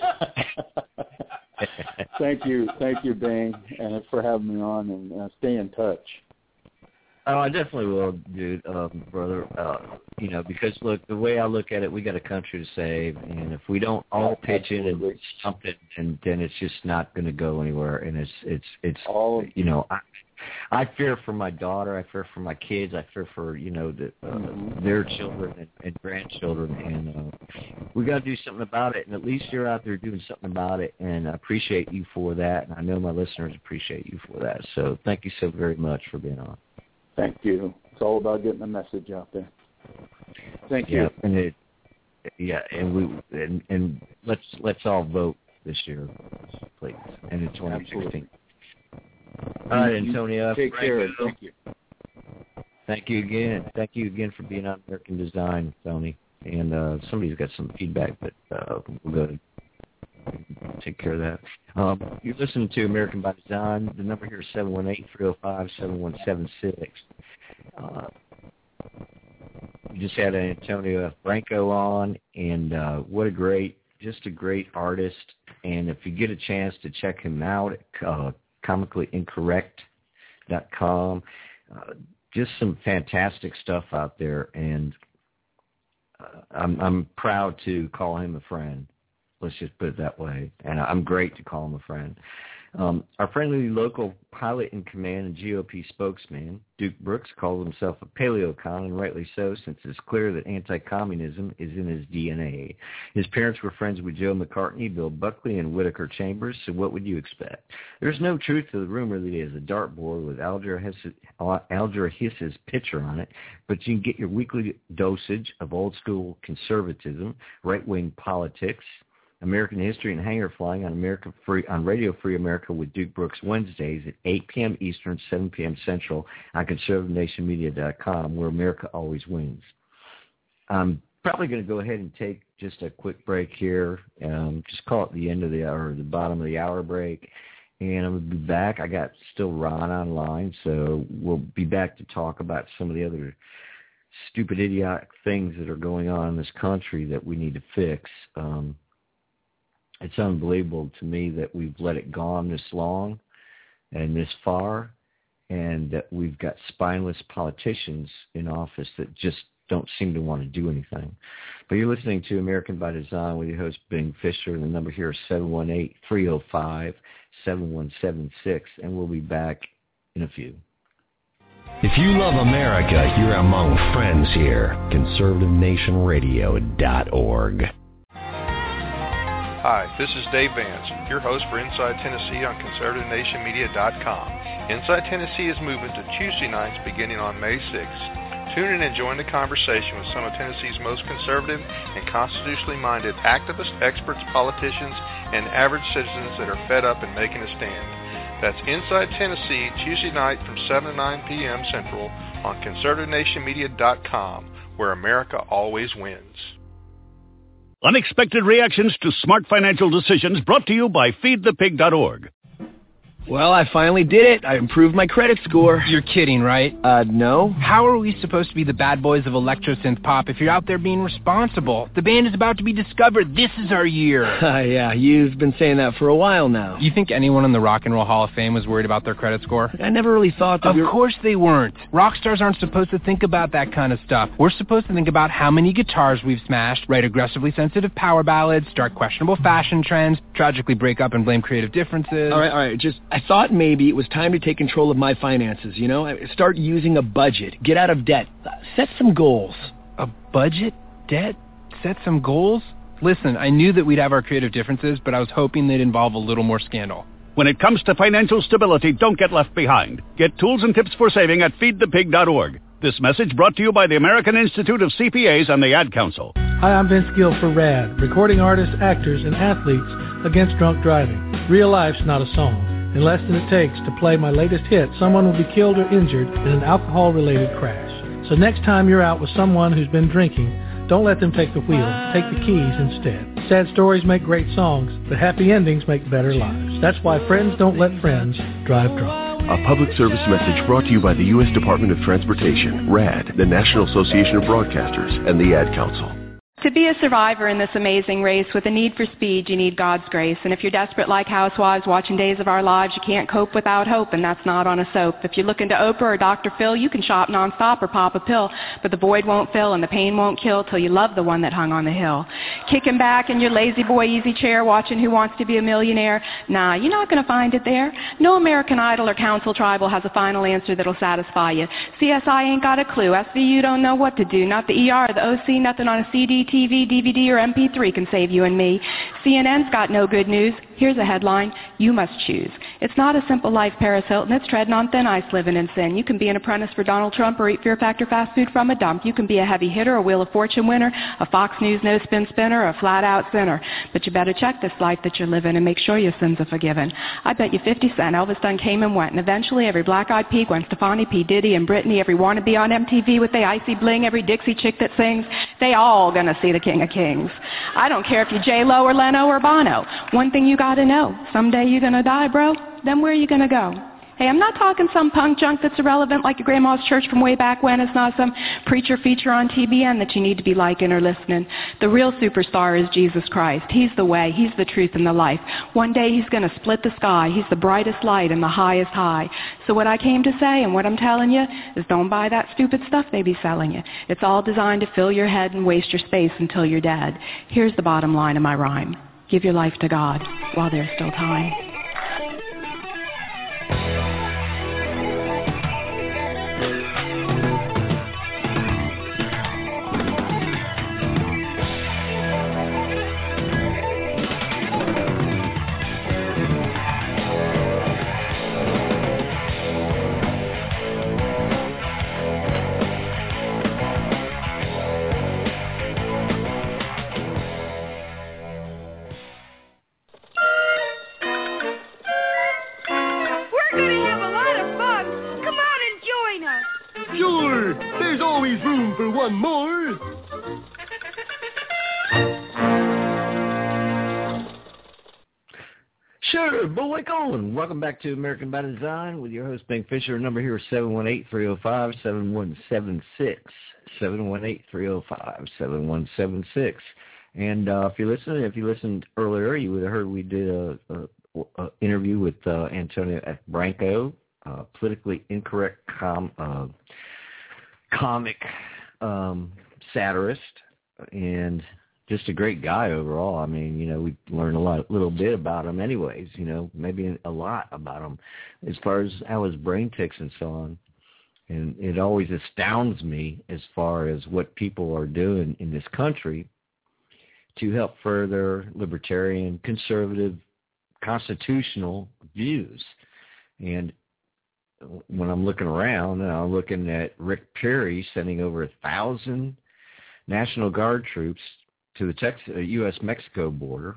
Thank you, thank you, Bing, and for having me on, and uh, stay in touch. Oh, I definitely will, dude, um, brother. Uh, you know, because look, the way I look at it, we got a country to save, and if we don't all pitch in and something, and then it's just not going to go anywhere. And it's it's it's all you know. I, I fear for my daughter. I fear for my kids. I fear for you know the, uh, mm-hmm. their children and, and grandchildren, and uh, we got to do something about it. And at least you're out there doing something about it, and I appreciate you for that. And I know my listeners appreciate you for that. So thank you so very much for being on. Thank you. It's all about getting the message out there. Thank you. Yeah, and it, yeah, and we and, and let's let's all vote this year, please, and in twenty sixteen. All right, Antonio. Take care. Thank you. Thank you again. Thank you again for being on American Design, Tony. And uh, somebody's got some feedback, but uh, we'll go ahead and take care of that. Um, you're listening to American by Design. The number here is seven one eight, three oh five, seven one seven six. Uh, we just had Antonio Franco on, and uh, what a great, just a great artist. And if you get a chance to check him out at uh, comically incorrect dot com, uh, just some fantastic stuff out there, and uh, I'm, I'm proud to call him a friend. Let's just put it that way. And I'm great to call him a friend. Um, our friendly local pilot in command and G O P spokesman, Duke Brooks, calls himself a paleocon, and rightly so, since it's clear that anti-communism is in his D N A. His parents were friends with Joe McCartney, Bill Buckley, and Whittaker Chambers, so what would you expect? There's no truth to the rumor that he has a dartboard with Alger Hiss's picture on it, but you can get your weekly dosage of old-school conservatism, right-wing politics, American history, and hanger flying on America Free on Radio Free America with Duke Brooks Wednesdays at eight p.m. Eastern, seven p.m. Central on conservative nation media dot com, where America always wins. I'm probably going to go ahead and take just a quick break here. Um, just call it the end of the hour, the bottom of the hour break, and I'm going to be back. I got still Ron online, so we'll be back to talk about some of the other stupid, idiotic things that are going on in this country that we need to fix. Um, It's unbelievable to me that we've let it go on this long and this far, and that we've got spineless politicians in office that just don't seem to want to do anything. But you're listening to American by Design with your host, Bing Fisher, and the number here is seven one eight, three oh five, seven one seven six, and we'll be back in a few. If you love America, you're among friends here. conservative nation radio dot org. Hi, this is Dave Vance, your host for Inside Tennessee on conservative nation media dot com. Inside Tennessee is moving to Tuesday nights beginning on May sixth. Tune in and join the conversation with some of Tennessee's most conservative and constitutionally minded activists, experts, politicians, and average citizens that are fed up and making a stand. That's Inside Tennessee, Tuesday night from seven to nine p.m. Central on conservative nation media dot com, where America always wins. Unexpected reactions to smart financial decisions brought to you by feed the pig dot org. Well, I finally did it. I improved my credit score. You're kidding, right? Uh, no. How are we supposed to be the bad boys of electro-synth pop if you're out there being responsible? The band is about to be discovered. This is our year. Uh, yeah, you've been saying that for a while now. You think anyone in the Rock and Roll Hall of Fame was worried about their credit score? I never really thought that Of we were... course they weren't. Rock stars aren't supposed to think about that kind of stuff. We're supposed to think about how many guitars we've smashed, write aggressively sensitive power ballads, start questionable fashion trends, tragically break up and blame creative differences. All right, all right, just, I thought maybe it was time to take control of my finances, you know? Start using a budget, get out of debt, set some goals. A budget? Debt? Set some goals? Listen, I knew that we'd have our creative differences, but I was hoping they'd involve a little more scandal. When it comes to financial stability, don't get left behind. Get tools and tips for saving at feed the pig dot org. This message brought to you by the American Institute of C P As and the Ad Council. Hi, I'm Vince Gill for RAD, recording artists, actors, and athletes against drunk driving. Real life's not a song. in less than it takes to play my latest hit, someone will be killed or injured in an alcohol-related crash. So next time you're out with someone who's been drinking, don't let them take the wheel. Take the keys instead. Sad stories make great songs, but happy endings make better lives. That's why friends don't let friends drive drunk. A public service message brought to you by the U S Department of Transportation, RAD, the National Association of Broadcasters, and the Ad Council. To be a survivor in this amazing race with a need for speed, you need God's grace. And if you're desperate like housewives watching Days of Our Lives, you can't cope without hope, and that's not on a soap. If you're looking to Oprah or Doctor Phil, you can shop nonstop or pop a pill, but the void won't fill and the pain won't kill till you love the one that hung on the hill. Kicking back in your lazy boy easy chair watching Who Wants to Be a Millionaire? Nah, you're not going to find it there. No American Idol or Council Tribal has a final answer that'll satisfy you. C S I ain't got a clue. S V U don't know what to do. Not the E R or the O C, nothing on a C D, T V, D V D, or M P three can save you and me. C N N's got no good news. Here's a headline: you must choose. It's not a simple life, Paris Hilton. It's treading on thin ice, living in sin. You can be an apprentice for Donald Trump or eat Fear Factor fast food from a dump. You can be a heavy hitter, a Wheel of Fortune winner, a Fox News no-spin spinner, or a flat-out sinner. But you better check this life that you're living and make sure your sins are forgiven. I bet you fifty cent Elvis done came and went, and eventually every black-eyed pea, Gwen Stefani, P. Diddy, and Britney, every wannabe on M T V with the icy bling, every Dixie chick that sings, they all gonna see the King of Kings. I don't care if you're J-Lo or Leno or Bono. One thing you gotta know, someday you're gonna die, bro. Then where are you gonna go? Hey, I'm not talking some punk junk that's irrelevant like your grandma's church from way back when. It's not some preacher feature on T B N that you need to be liking or listening. The real superstar is Jesus Christ. He's the way. He's the truth and the life. One day he's going to split the sky. He's the brightest light and the highest high. So what I came to say and what I'm telling you is don't buy that stupid stuff they be selling you. It's all designed to fill your head and waste your space until you're dead. Here's the bottom line of my rhyme. Give your life to God while there's still time. Sure, boy, Colin. Welcome back to American by Design with your host, Ben Fisher. Number here is seven one eight, three oh five, seven one seven six. seven one eight, three oh five, seven one seven six. And uh, if you listened, if you listened earlier, you would have heard we did a, a, a interview with uh, Antonio F. Branco, uh, politically incorrect com, uh, comic um, satirist, and just a great guy overall. I mean, you know, we learned a lot, little bit about him anyways, you know, maybe a lot about him as far as how his brain ticks and so on. And it always astounds me as far as what people are doing in this country to help further libertarian, conservative, constitutional views. And when I'm looking around, and I'm looking at Rick Perry sending over a thousand National Guard troops to the Texas, uh, U S Mexico border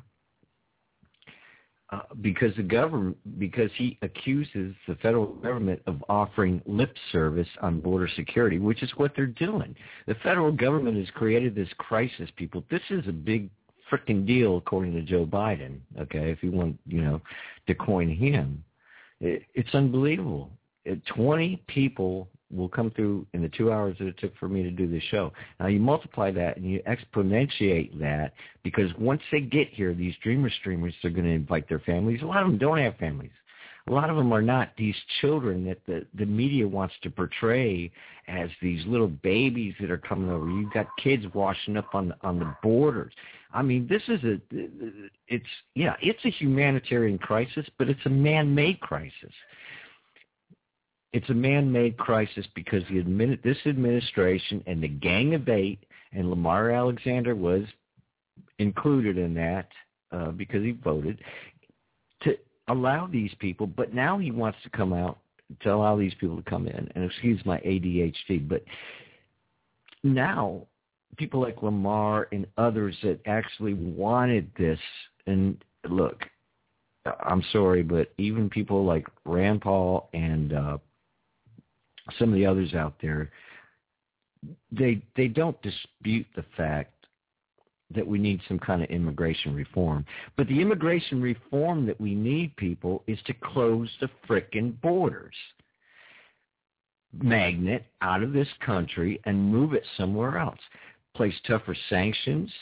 uh, because the government, because he accuses the federal government of offering lip service on border security, which is what they're doing. The federal government has created this crisis, people. This is a big freaking deal, according to Joe Biden. Okay, if you want, you know, to coin him, it, it's unbelievable. It, twenty people will come through in the two hours that it took for me to do this show. Now, you multiply that and you exponentiate that, because once they get here, these dreamer streamers are going to invite their families. A lot of them don't have families. A lot of them are not these children that the, the media wants to portray as these little babies that are coming over. You've got kids washing up on the, on the borders. I mean, this is a, it's, yeah, it's a humanitarian crisis, but it's a man-made crisis. It's a man-made crisis because the admin, this administration and the Gang of Eight, and Lamar Alexander was included in that uh, because he voted, to allow these people, but now he wants to come out to allow these people to come in. And excuse my A D H D, but now people like Lamar and others that actually wanted this, and look, I'm sorry, but even people like Rand Paul and uh, some of the others out there, they they don't dispute the fact that we need some kind of immigration reform. But the immigration reform that we need, people, is to close the frickin' borders. Magnet out of this country and move it somewhere else. Place tougher sanctions.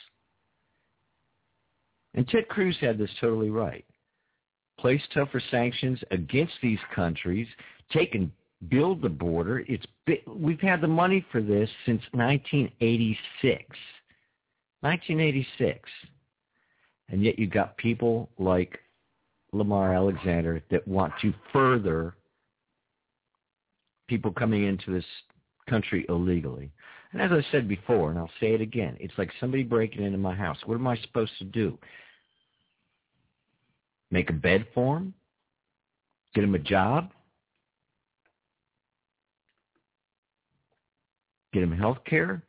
And Ted Cruz had this totally right. Place tougher sanctions against these countries. Take and build the border. It's we've had the money for this since nineteen eighty-six. nineteen eighty-six. And yet you've got people like Lamar Alexander that want to further people coming into this country illegally. And as I said before, and I'll say it again, it's like somebody breaking into my house. What am I supposed to do? Make a bed for them? Get them a job? Get them health care?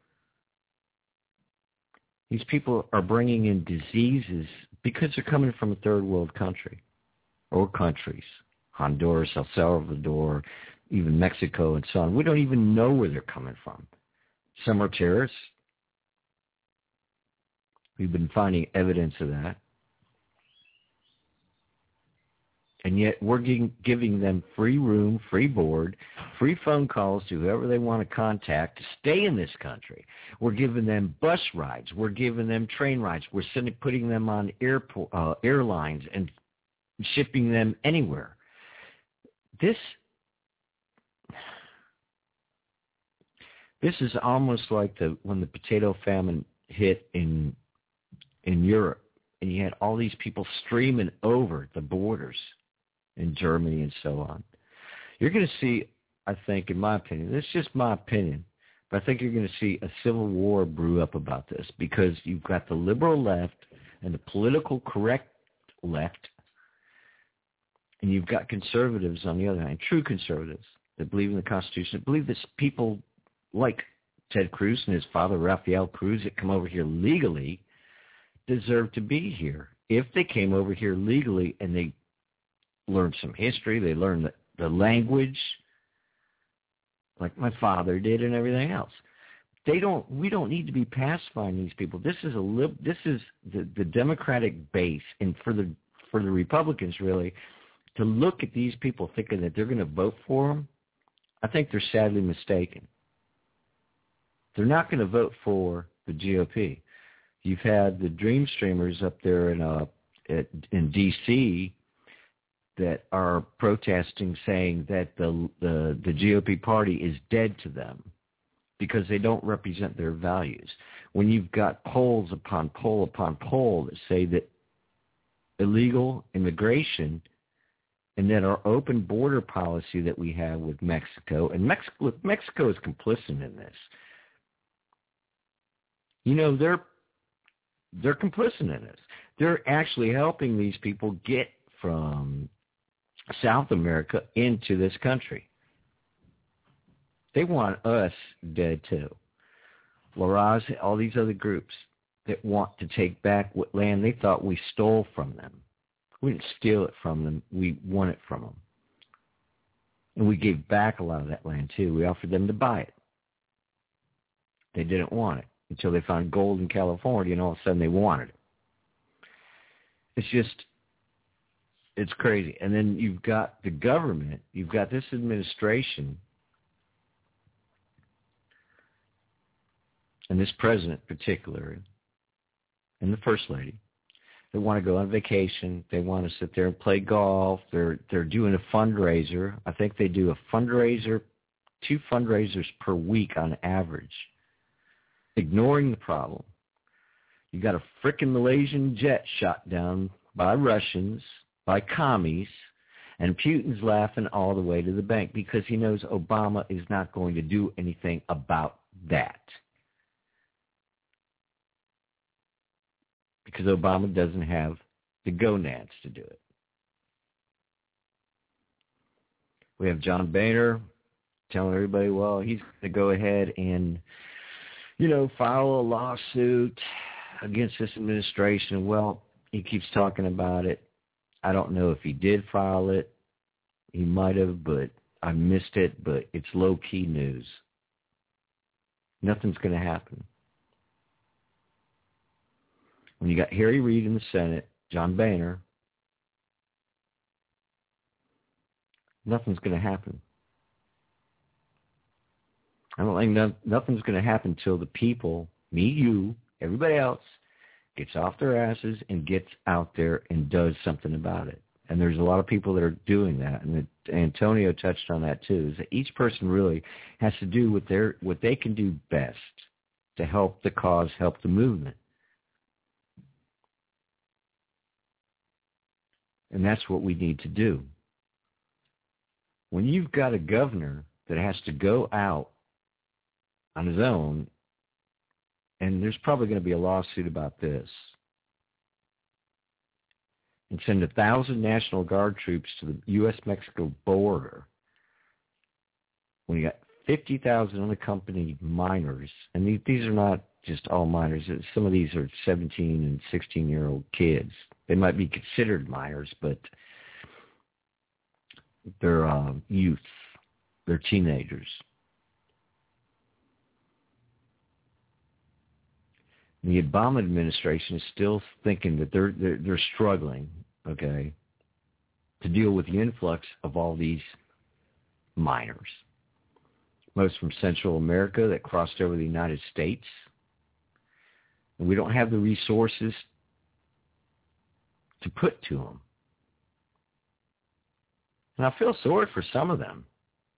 These people are bringing in diseases because they're coming from a third world country or countries, Honduras, El Salvador, even Mexico and so on. We don't even know where they're coming from. Some are terrorists. We've been finding evidence of that. And yet we're giving, giving them free room, free board, free phone calls to whoever they want to contact to stay in this country. We're giving them bus rides. We're giving them train rides. We're sending, putting them on airport, uh, airlines and shipping them anywhere. This, this is almost like the when the potato famine hit in in Europe, and you had all these people streaming over the borders in Germany and so on. You're going to see, I think, in my opinion, this is just my opinion, but I think you're going to see a civil war brew up about this because you've got the liberal left and the political correct left, and you've got conservatives on the other hand, true conservatives that believe in the Constitution, that believe that people like Ted Cruz and his father, Rafael Cruz, that come over here legally deserve to be here. If they came over here legally and they learned some history, they learned the, the language, like my father did, and everything else. They don't. We don't need to be pacifying these people. This is a lib, This is the, the Democratic base, and for the for the Republicans really to look at these people thinking that they're going to vote for them. I think they're sadly mistaken. They're not going to vote for the G O P. You've had the Dream Streamers up there in uh at, in D C that are protesting, saying that the, the the G O P party is dead to them because they don't represent their values. When you've got polls upon poll upon poll that say that illegal immigration and then our open border policy that we have with Mexico, and Mexico, Mexico is complicit in this. You know, they're they're complicit in this. They're actually helping these people get from South America into this country. They want us dead too. Laraz, all these other groups that want to take back what land they thought we stole from them. We didn't steal it from them. We won it from them. And we gave back a lot of that land too. We offered them to buy it. They didn't want it until they found gold in California, and all of a sudden they wanted it. It's just, it's crazy. And then you've got the government, you've got this administration, and this president in particular, and the First Lady, they want to go on vacation. They want to sit there and play golf. They're they're doing a fundraiser. I think they do a fundraiser, two fundraisers per week on average, ignoring the problem. You got a frickin' Malaysian jet shot down by Russians, by commies, and Putin's laughing all the way to the bank because he knows Obama is not going to do anything about that. Because Obama doesn't have the gonads to do it. We have John Boehner telling everybody, well, he's going to go ahead and, you know, file a lawsuit against this administration. Well, he keeps talking about it. I don't know if he did file it. He might have, but I missed it, but it's low-key news. Nothing's going to happen. When you got Harry Reid in the Senate, John Boehner, nothing's going to happen. I don't think no, nothing's going to happen until the people, me, you, everybody else, gets off their asses and gets out there and does something about it. And there's a lot of people that are doing that, and that Antonio touched on that too. Is that each person really has to do what they what they can do best to help the cause, help the movement, and that's what we need to do. When you've got a governor that has to go out on his own, and there's probably going to be a lawsuit about this, and send a thousand National Guard troops to the U S Mexico border, when you got fifty thousand unaccompanied minors, and these, these are not just all minors. Some of these are seventeen and sixteen-year-old kids. They might be considered minors, but they're uh, youth. They're teenagers. The Obama administration is still thinking that they're, they're they're struggling, okay, to deal with the influx of all these minors, most from Central America that crossed over the United States. And we don't have the resources to put to them. And I feel sorry for some of them,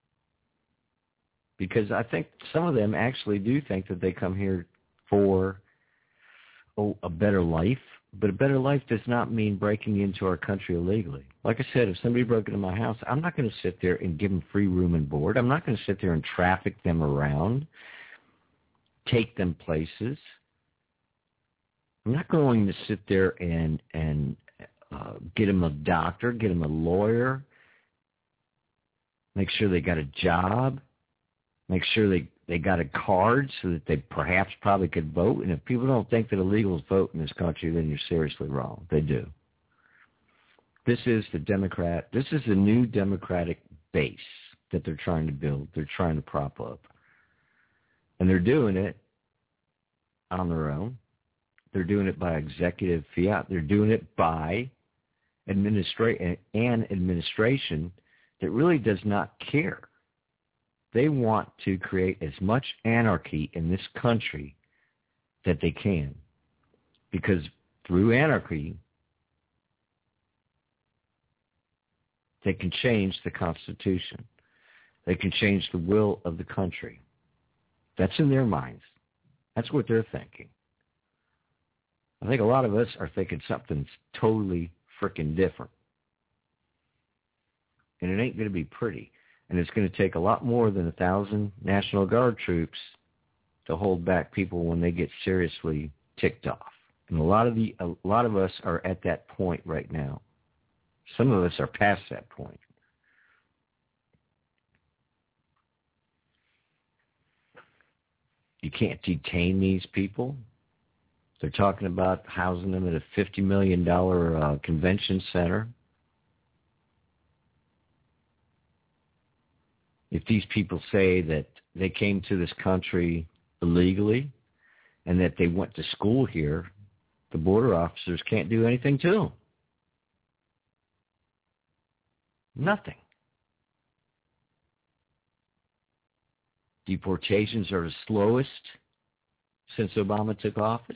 because I think some of them actually do think that they come here for oh, a better life, but a better life does not mean breaking into our country illegally. Like I said, if somebody broke into my house, I'm not going to sit there and give them free room and board. I'm not going to sit there and traffic them around, take them places. I'm not going to sit there and and uh, get them a doctor, get them a lawyer, make sure they got a job, make sure they They got a card so that they perhaps probably could vote. And if people don't think that illegals vote in this country, then you're seriously wrong. They do. This is the Democrat. This is the new Democratic base that they're trying to build. They're trying to prop up. And they're doing it on their own. They're doing it by executive fiat. They're doing it by administra- an administration that really does not care. They want to create as much anarchy in this country that they can, because through anarchy, they can change the Constitution. They can change the will of the country. That's in their minds. That's what they're thinking. I think a lot of us are thinking something's totally freaking different. And it ain't going to be pretty. And it's going to take a lot more than a thousand National Guard troops to hold back people when they get seriously ticked off. And a lot of the a lot of us are at that point right now. Some of us are past that point. You can't detain these people. They're talking about housing them at a fifty million dollars uh, convention center. If these people say that they came to this country illegally and that they went to school here, the border officers can't do anything to them. Nothing. Deportations are the slowest since Obama took office.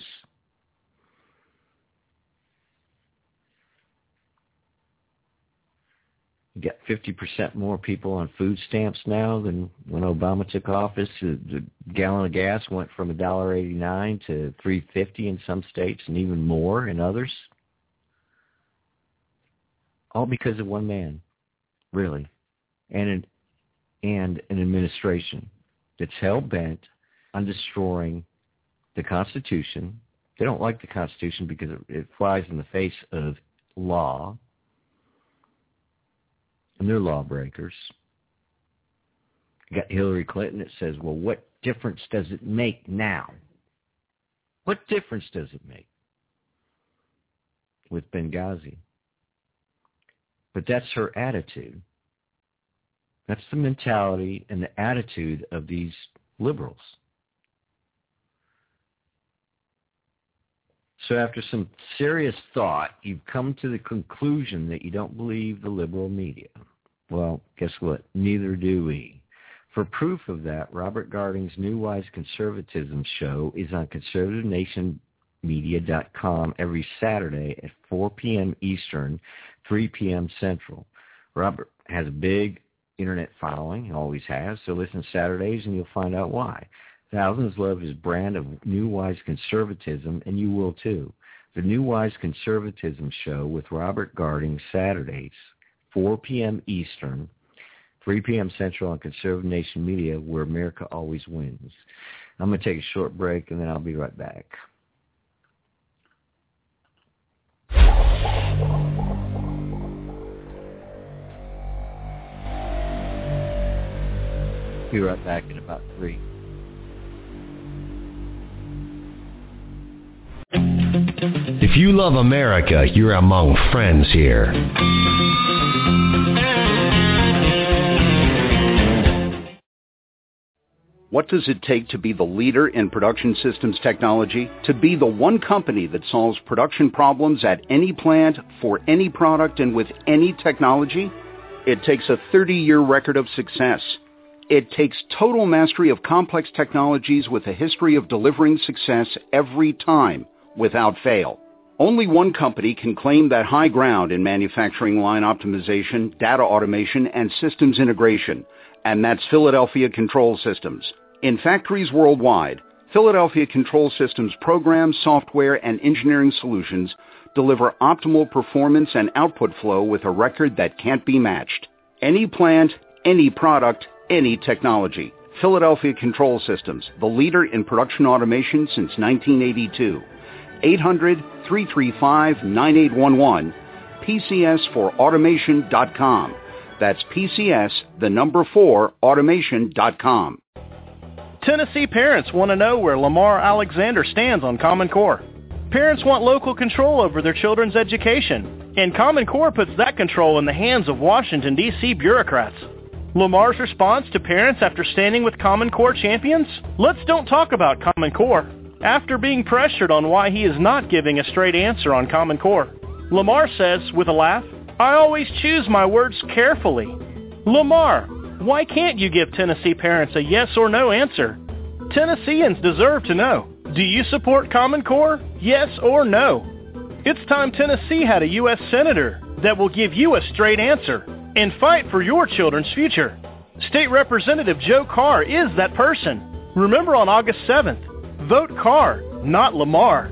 You got fifty percent more people on food stamps now than when Obama took office. The, the gallon of gas went from one dollar eighty-nine to three dollars fifty in some states and even more in others. All because of one man, really, and an, and an administration that's hell-bent on destroying the Constitution. They don't like the Constitution because it, it flies in the face of law. And they're lawbreakers. You got Hillary Clinton that says, well, what difference does it make now? What difference does it make with Benghazi? But that's her attitude. That's the mentality and the attitude of these liberals. So after some serious thought, you've come to the conclusion that you don't believe the liberal media. Well, guess what? Neither do we. For proof of that, Robert Garding's New Wise Conservatism show is on conservative nation media dot com every Saturday at four p.m. Eastern, three p.m. Central. Robert has a big internet following, he always has, so listen Saturdays and you'll find out why. Thousands love his brand of New Wise Conservatism, and you will too. The New Wise Conservatism show with Robert Garding, Saturdays, four p.m. Eastern, three p.m. Central on Conservative Nation Media, where America always wins. I'm going to take a short break, and then I'll be right back. Be right back in about three. If you love America, you're among friends here. What does it take to be the leader in production systems technology? To be the one company that solves production problems at any plant, for any product, and with any technology? It takes a thirty-year record of success. It takes total mastery of complex technologies with a history of delivering success every time, without fail. Only one company can claim that high ground in manufacturing line optimization, data automation, and systems integration, and that's Philadelphia Control Systems. In factories worldwide, Philadelphia Control Systems programs, software, and engineering solutions deliver optimal performance and output flow with a record that can't be matched. Any plant, any product, any technology. Philadelphia Control Systems, the leader in production automation since nineteen eighty-two. eight hundred, three three five, nine eight one one, P C S for automation dot com. That's P C S, the number four, automation dot com. Tennessee parents want to know where Lamar Alexander stands on Common Core. Parents want local control over their children's education, and Common Core puts that control in the hands of Washington, D C bureaucrats. Lamar's response to parents after standing with Common Core champions? Let's don't talk about Common Core. After being pressured on why he is not giving a straight answer on Common Core, Lamar says, with a laugh, I always choose my words carefully. Lamar, why can't you give Tennessee parents a yes or no answer? Tennesseans deserve to know. Do you support Common Core? Yes or no? It's time Tennessee had a U S Senator that will give you a straight answer and fight for your children's future. State Representative Joe Carr is that person. Remember on August seventh, vote Carr, not Lamar.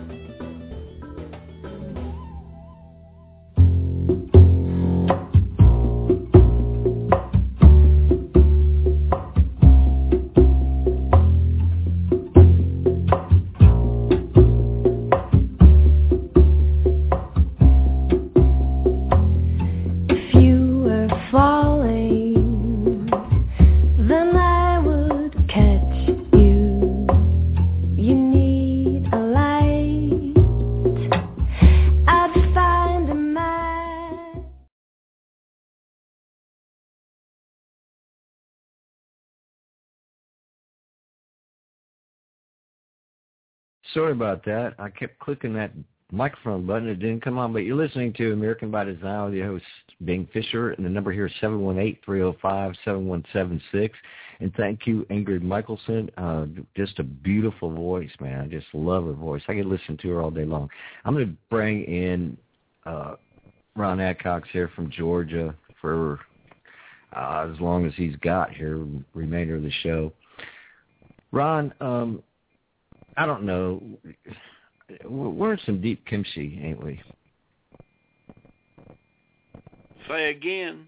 Sorry about that. I kept clicking that microphone button. It didn't come on, but you're listening to American by Design with your host, Bing Fisher, and the number here is seven one eight, three oh five, seven one seven six. And thank you, Ingrid Michelson. Uh, just a beautiful voice, man. I just love her voice. I could listen to her all day long. I'm going to bring in uh, Ron Adcox here from Georgia for uh, as long as he's got here, remainder of the show. Ron, um, I don't know. We're in some deep kimchi, ain't we? Say again.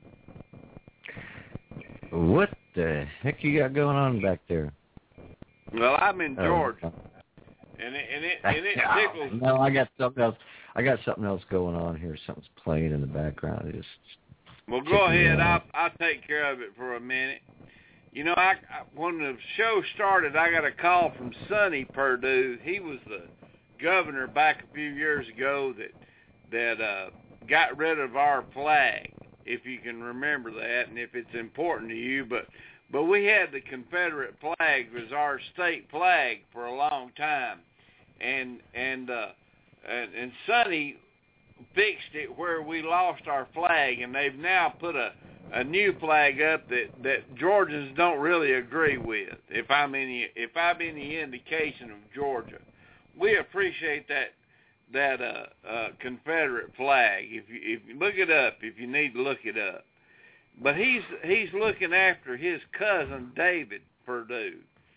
What the heck you got going on back there? Well, I'm in Oh. Georgia, and it and it and it tickles. No, I got something else. I got something else going on here. Something's playing in the background. It just Well, go ahead. I'll I'll take care of it for a minute. You know, I, I when the show started, I got a call from Sonny Perdue. He was the governor back a few years ago that that uh, got rid of our flag, if you can remember that, and if it's important to you. But but we had the Confederate flag as our state flag for a long time, and and uh, and, and Sonny fixed it where we lost our flag, and they've now put a a new flag up that, that Georgians don't really agree with. If I'm any if I'm any indication of Georgia, we appreciate that that uh, uh, Confederate flag. If you if you look it up, if you need to look it up, but he's he's looking after his cousin David Perdue,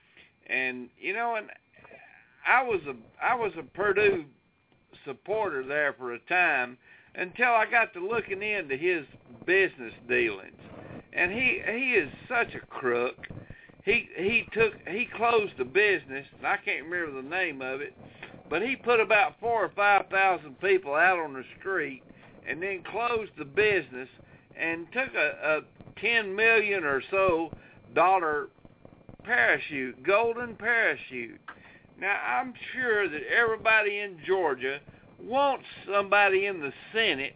and you know, and I was a I was a Perdue supporter there for a time, until I got to looking into his business dealings, and he he is such a crook. He he took he closed the business, and I can't remember the name of it, but he put about four or five thousand people out on the street, and then closed the business and took a, a ten million or so dollar parachute, golden parachute. Now I'm sure that everybody in Georgia wants somebody in the Senate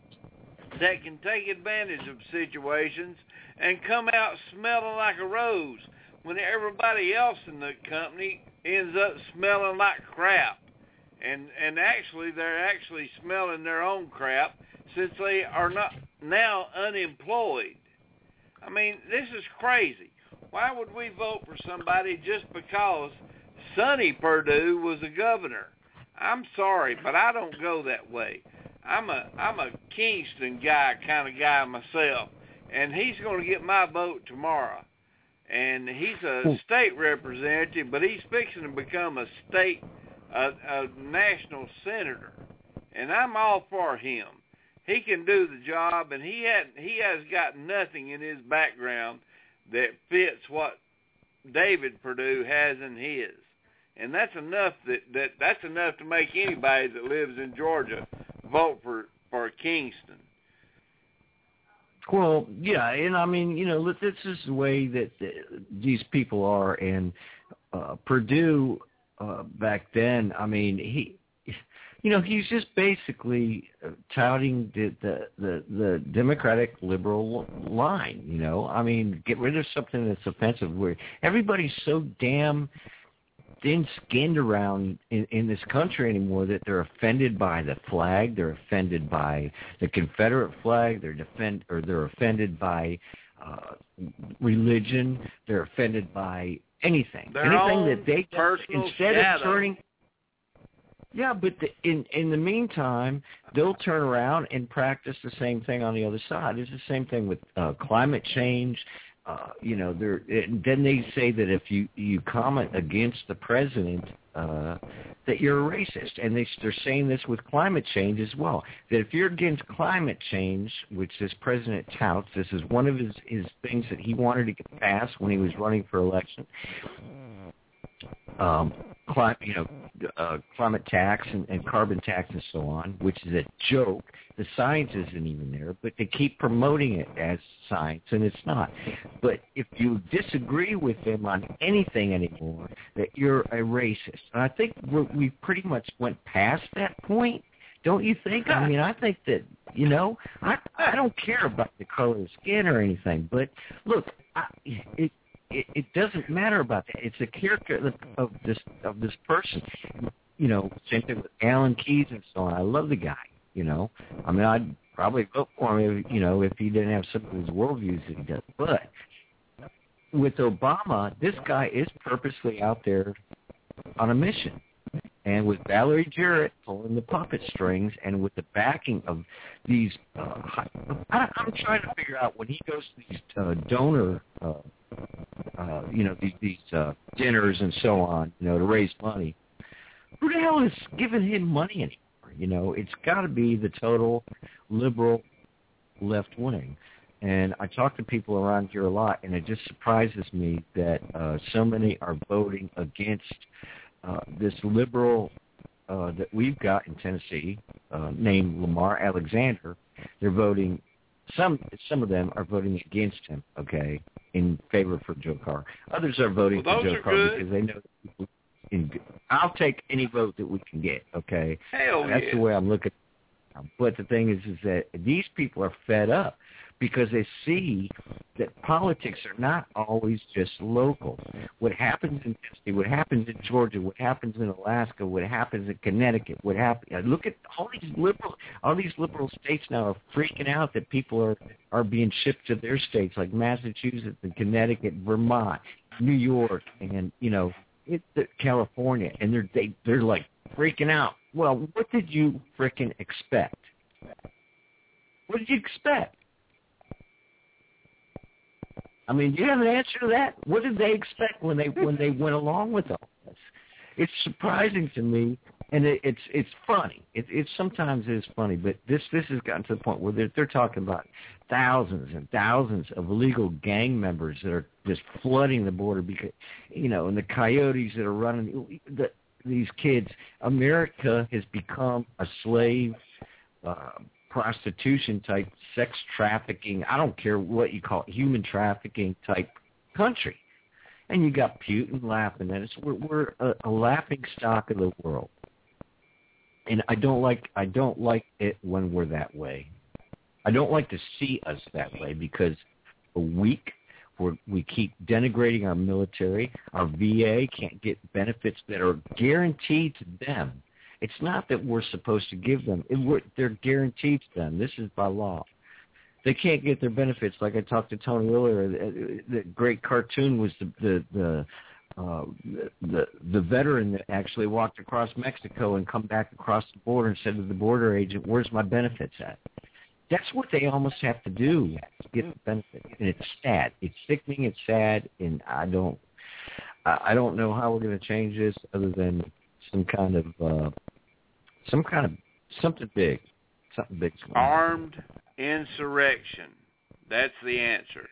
that can take advantage of situations and come out smelling like a rose when everybody else in the company ends up smelling like crap. And and actually, they're actually smelling their own crap since they are not now unemployed. I mean, this is crazy. Why would we vote for somebody just because Sonny Perdue was a governor? I'm sorry, but I don't go that way. I'm a I'm a Kingston guy kind of guy myself, and he's going to get my vote tomorrow. And he's a state representative, but he's fixing to become a state, a, a national senator, and I'm all for him. He can do the job, and he had he has got nothing in his background that fits what David Perdue has in his. And that's enough that, that that's enough to make anybody that lives in Georgia vote for, for Kingston. Well, yeah, and I mean, you know, this is the way that these people are. And uh, Perdue uh, back then, I mean, he, you know, he's just basically touting the, the the the Democratic liberal line. You know, I mean, get rid of something that's offensive. Where everybody's so damn thin-skinned around in, in this country anymore that they're offended by the flag, they're offended by the Confederate flag, they're defend or they're offended by uh, religion, they're offended by anything, Their anything that they personal instead shadow. of turning. Yeah, but the, in in the meantime, they'll turn around and practice the same thing on the other side. It's the same thing with uh, climate change. Uh, you know, they're, then they say that if you, you comment against the president, uh, that you're a racist. And they, they're saying this with climate change as well, that if you're against climate change, which this president touts, this is one of his, his things that he wanted to get passed when he was running for election, um, climate, you know, uh, climate tax and, and carbon tax and so on, which is a joke. The science isn't even there, but they keep promoting it as science, and it's not. But if you disagree with them on anything anymore, that you're a racist. And I think we're, we pretty much went past that point, don't you think? I mean, I think that, you know, I I don't care about the color of skin or anything, but look, I, it, it it doesn't matter about that. It's the character of this of this person. You know, same thing with Alan Keyes and so on. I love the guy. You know, I mean, I'd probably vote for him if, you know, if he didn't have some of his worldviews that he does. But with Obama, this guy is purposely out there on a mission. And with Valerie Jarrett pulling the puppet strings and with the backing of these, uh, I, I'm trying to figure out when he goes to these uh, donor, uh, uh, you know, these, these uh, dinners and so on, you know, to raise money, who the hell is giving him money anymore? You know, it's got to be the total liberal left wing. And I talk to people around here a lot, and it just surprises me that uh, so many are voting against uh, this liberal uh, that we've got in Tennessee, uh, named Lamar Alexander. They're voting, some some of them are voting against him, okay, in favor for Joe Carr. Others are voting well, for Joe Carr good. because they know that people In, I'll take any vote that we can get, okay? Hell That's yeah. the way I'm looking. But the thing is, is that these people are fed up because they see that politics are not always just local. What happens in Tennessee, what happens in Georgia, what happens in Alaska, what happens in Connecticut, what happens. Look at all these liberal, all these liberal states now are freaking out that people are are being shipped to their states, like Massachusetts and Connecticut, Vermont, New York, and you know, it, California, and they're they, they're like freaking out. Well, what did you freaking expect? What did you expect? I mean, do you have an answer to that? What did they expect when they when they went along with all this? It's surprising to me, and it, it's it's funny. It, it sometimes is funny, but this this has gotten to the point where they're they're talking about thousands and thousands of illegal gang members that are just flooding the border because, you know, and the coyotes that are running the, these kids. America has become a slave. Uh, prostitution type, sex trafficking, I don't care what you call it, human trafficking type country. And you got Putin laughing at us. We're, we're a, a laughing stock of the world. And I don't like I don't like it when we're that way. I don't like to see us that way because we're weak. We're, we keep denigrating our military. Our V A can't get benefits that are guaranteed to them. It's not that we're supposed to give them. It, we're, they're guaranteed to them. This is by law. They can't get their benefits. Like I talked to Tony earlier, the, the great cartoon was the the the, uh, the the veteran that actually walked across Mexico and come back across the border and said to the border agent, "Where's my benefits at?" That's what they almost have to do to get the benefit, and it's sad. It's sickening. It's sad, and I don't I don't know how we're going to change this other than some kind of uh, some kind of something big, something big. Armed insurrection. That's the answer.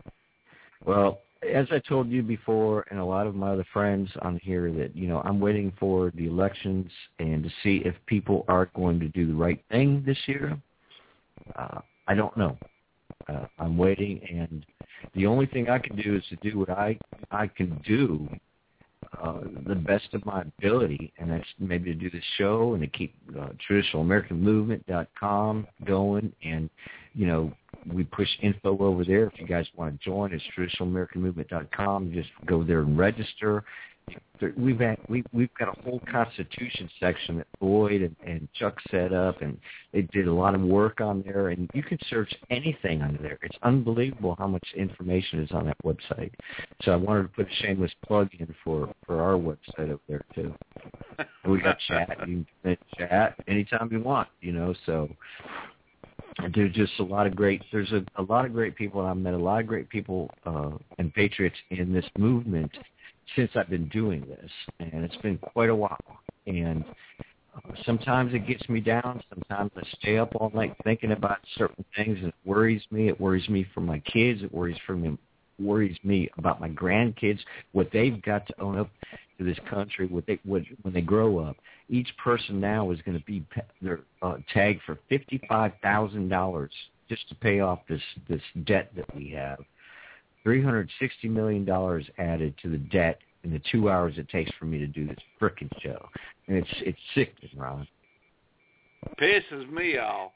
Well, as I told you before, and a lot of my other friends on here, that you know, I'm waiting for the elections and to see if people are going to do the right thing this year. Uh, I don't know. Uh, I'm waiting, and the only thing I can do is to do what I I can do. Uh, the best of my ability, and that's maybe to do the show and to keep uh, traditional american movement dot com going. And, you know, we push info over there. If you guys want to join, it's traditional american movement dot com. Just go there and register. We've had, we, we've got a whole Constitution section that Boyd and, and Chuck set up, and they did a lot of work on there, and you can search anything under there. It's unbelievable how much information is on that website. So I wanted to put a shameless plug in for, for our website up there, too. We got chat. You can chat anytime you want, you know, so there's just a lot of great, there's a, a lot of great people, and I've met a lot of great people uh, and patriots in this movement since I've been doing this, and it's been quite a while. And uh, sometimes it gets me down. Sometimes I stay up all night thinking about certain things, and it worries me. It worries me for my kids. It worries for me, worries me about my grandkids, what they've got to own up to this country, what they what, when they grow up. Each person now is going to be they're uh, tagged for fifty-five thousand dollars just to pay off this this debt that we have. three hundred sixty million dollars added to the debt in the two hours it takes for me to do this frickin' show. And it's it's sickening, Ron. Pisses me off.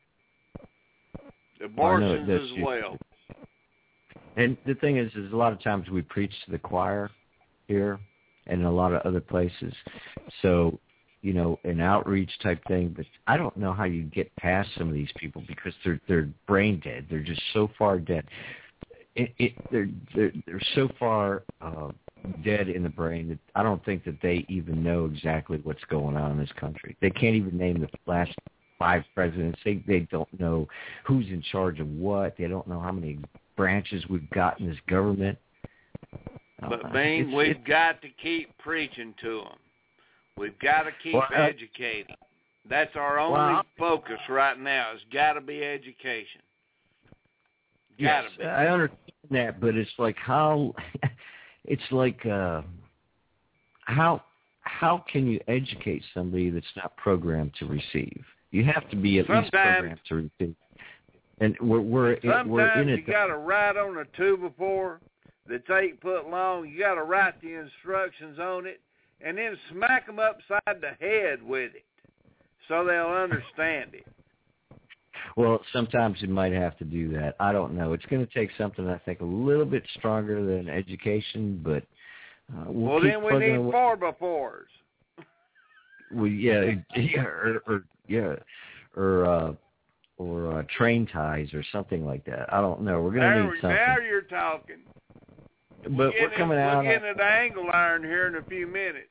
Abortions well, as well. And the thing is, is a lot of times we preach to the choir here and in a lot of other places. So, you know, an outreach type thing, but I don't know how you get past some of these people because they're they're brain dead. They're just so far dead. It, it, they're, they're they're so far uh, dead in the brain that I don't think that they even know exactly what's going on in this country. They can't even name the last five presidents. They they don't know who's in charge of what. They don't know how many branches we've got in this government. But uh, Bing, we've it's, got to keep preaching to them. We've got to keep well, uh, educating. That's our only well, focus right now. It's got to be education. Yes, I understand that, but it's like how, it's like uh, how how can you educate somebody that's not programmed to receive? You have to be at sometimes, least programmed to receive. And we're we're sometimes we're in it. You got to write on a two before that's eight foot long. You got to write the instructions on it, and then smack them upside the head with it. so they'll understand it. Well, sometimes you might have to do that. I don't know. It's going to take something, I think, a little bit stronger than education, but uh, we'll, well keep then we plugging need away. four by fours. Well, yeah, yeah, or, or yeah, or uh, or uh, train ties or something like that. I don't know. We're going to need something. Now you're talking. But we're, we're coming in, out. We're getting an angle iron here in a few minutes.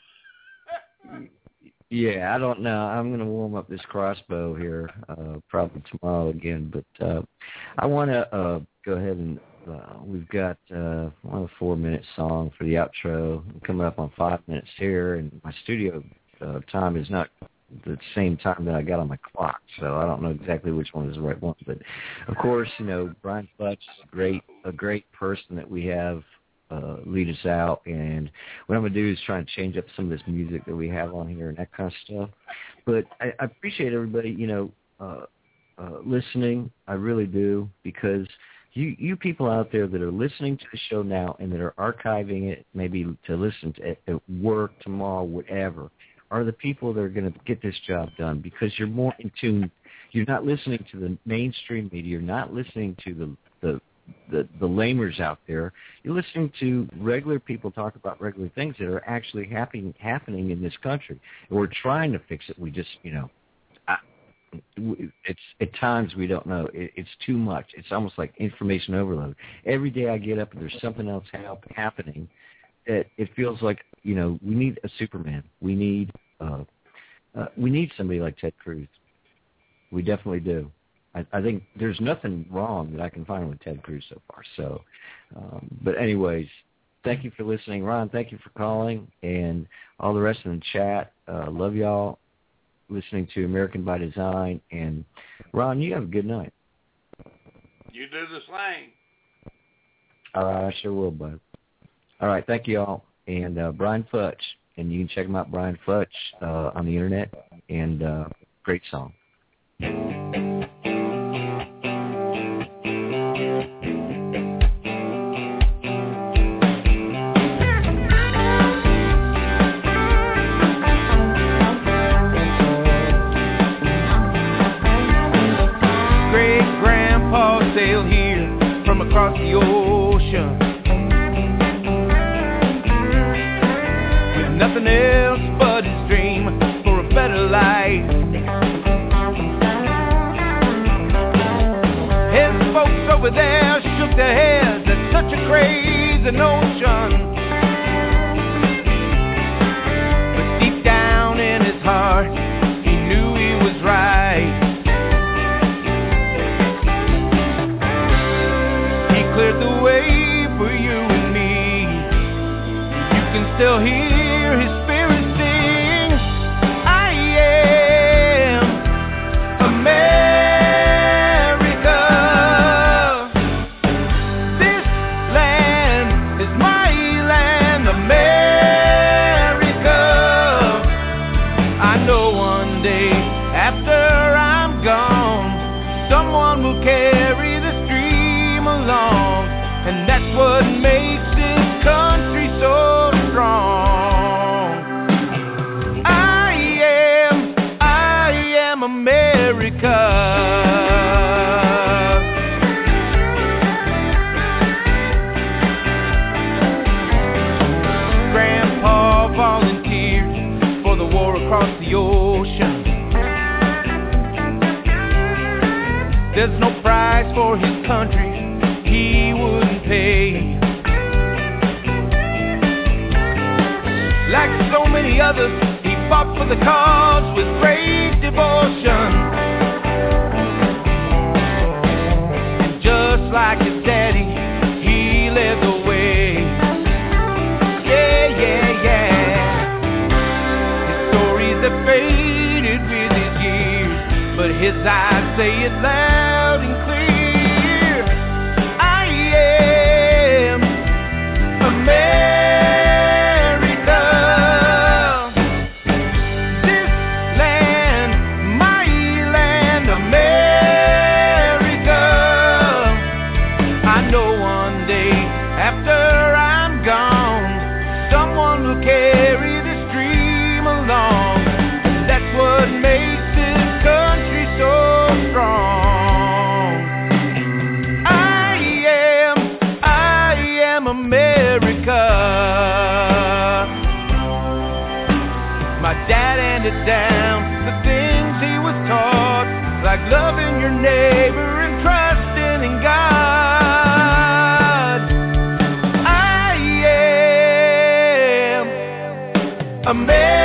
Yeah, I don't know. I'm going to warm up this crossbow here uh, probably tomorrow again. But uh, I want to uh, go ahead and uh, we've got uh, one a four-minute song for the outro. I'm coming up on five minutes here, and my studio uh, time is not the same time that I got on my clock, so I don't know exactly which one is the right one. But of course, you know, Brian Futch is a great, a great person that we have uh, lead us out, and what I'm going to do is try and change up some of this music that we have on here and that kind of stuff. But I, I appreciate everybody, you know, uh, uh, listening. I really do, because you, you people out there that are listening to the show now and that are archiving it, maybe to listen to it at work, tomorrow, whatever, are the people that are going to get this job done, because you're more in tune. You're not listening to the mainstream media. You're not listening to the the the, the lamers out there. You're listening to regular people talk about regular things that are actually happening happening in this country. And we're trying to fix it. We just, you know, I, it's at times we don't know. It, it's too much. It's almost like information overload. Every day I get up and there's something else hap- happening. It, it feels like, you know, we need a Superman. We need uh, uh, we need somebody like Ted Cruz. We definitely do. I, I think there's nothing wrong that I can find with Ted Cruz so far. So, um, but anyways, thank you for listening, Ron. Thank you for calling, and all the rest of the chat. Uh, love y'all listening to American by Design. And Ron, you have a good night. You do the same. All right, I sure will, bud. All right, thank you all. And uh, Brian Futch, and you can check him out, Brian Futch, uh, on the internet, and uh, great song. Great-grandpa sailed here from across the ocean, nothing else but his dream for a better life. His folks over there shook their heads at such a crazy notion, but deep down in his heart he knew he was right. He cleared the way for you and me. You can still hear his spirit sing, I am America. This land is my land, America. I know one day after I'm gone, someone will carry this dream along, and that's what makes this country so strong. America. Grandpa volunteered for the war across the ocean. There's no price for his country he wouldn't pay. Like so many others, he fought for the cause with great devotion. And just like his daddy, he led the way. Yeah, yeah, yeah. His stories have faded with his years, but his eyes say it loud and clear. I am America. Carry this dream along, and that's what makes America. My dad handed down the things he was taught, like loving your neighbor and trusting in God. I am America.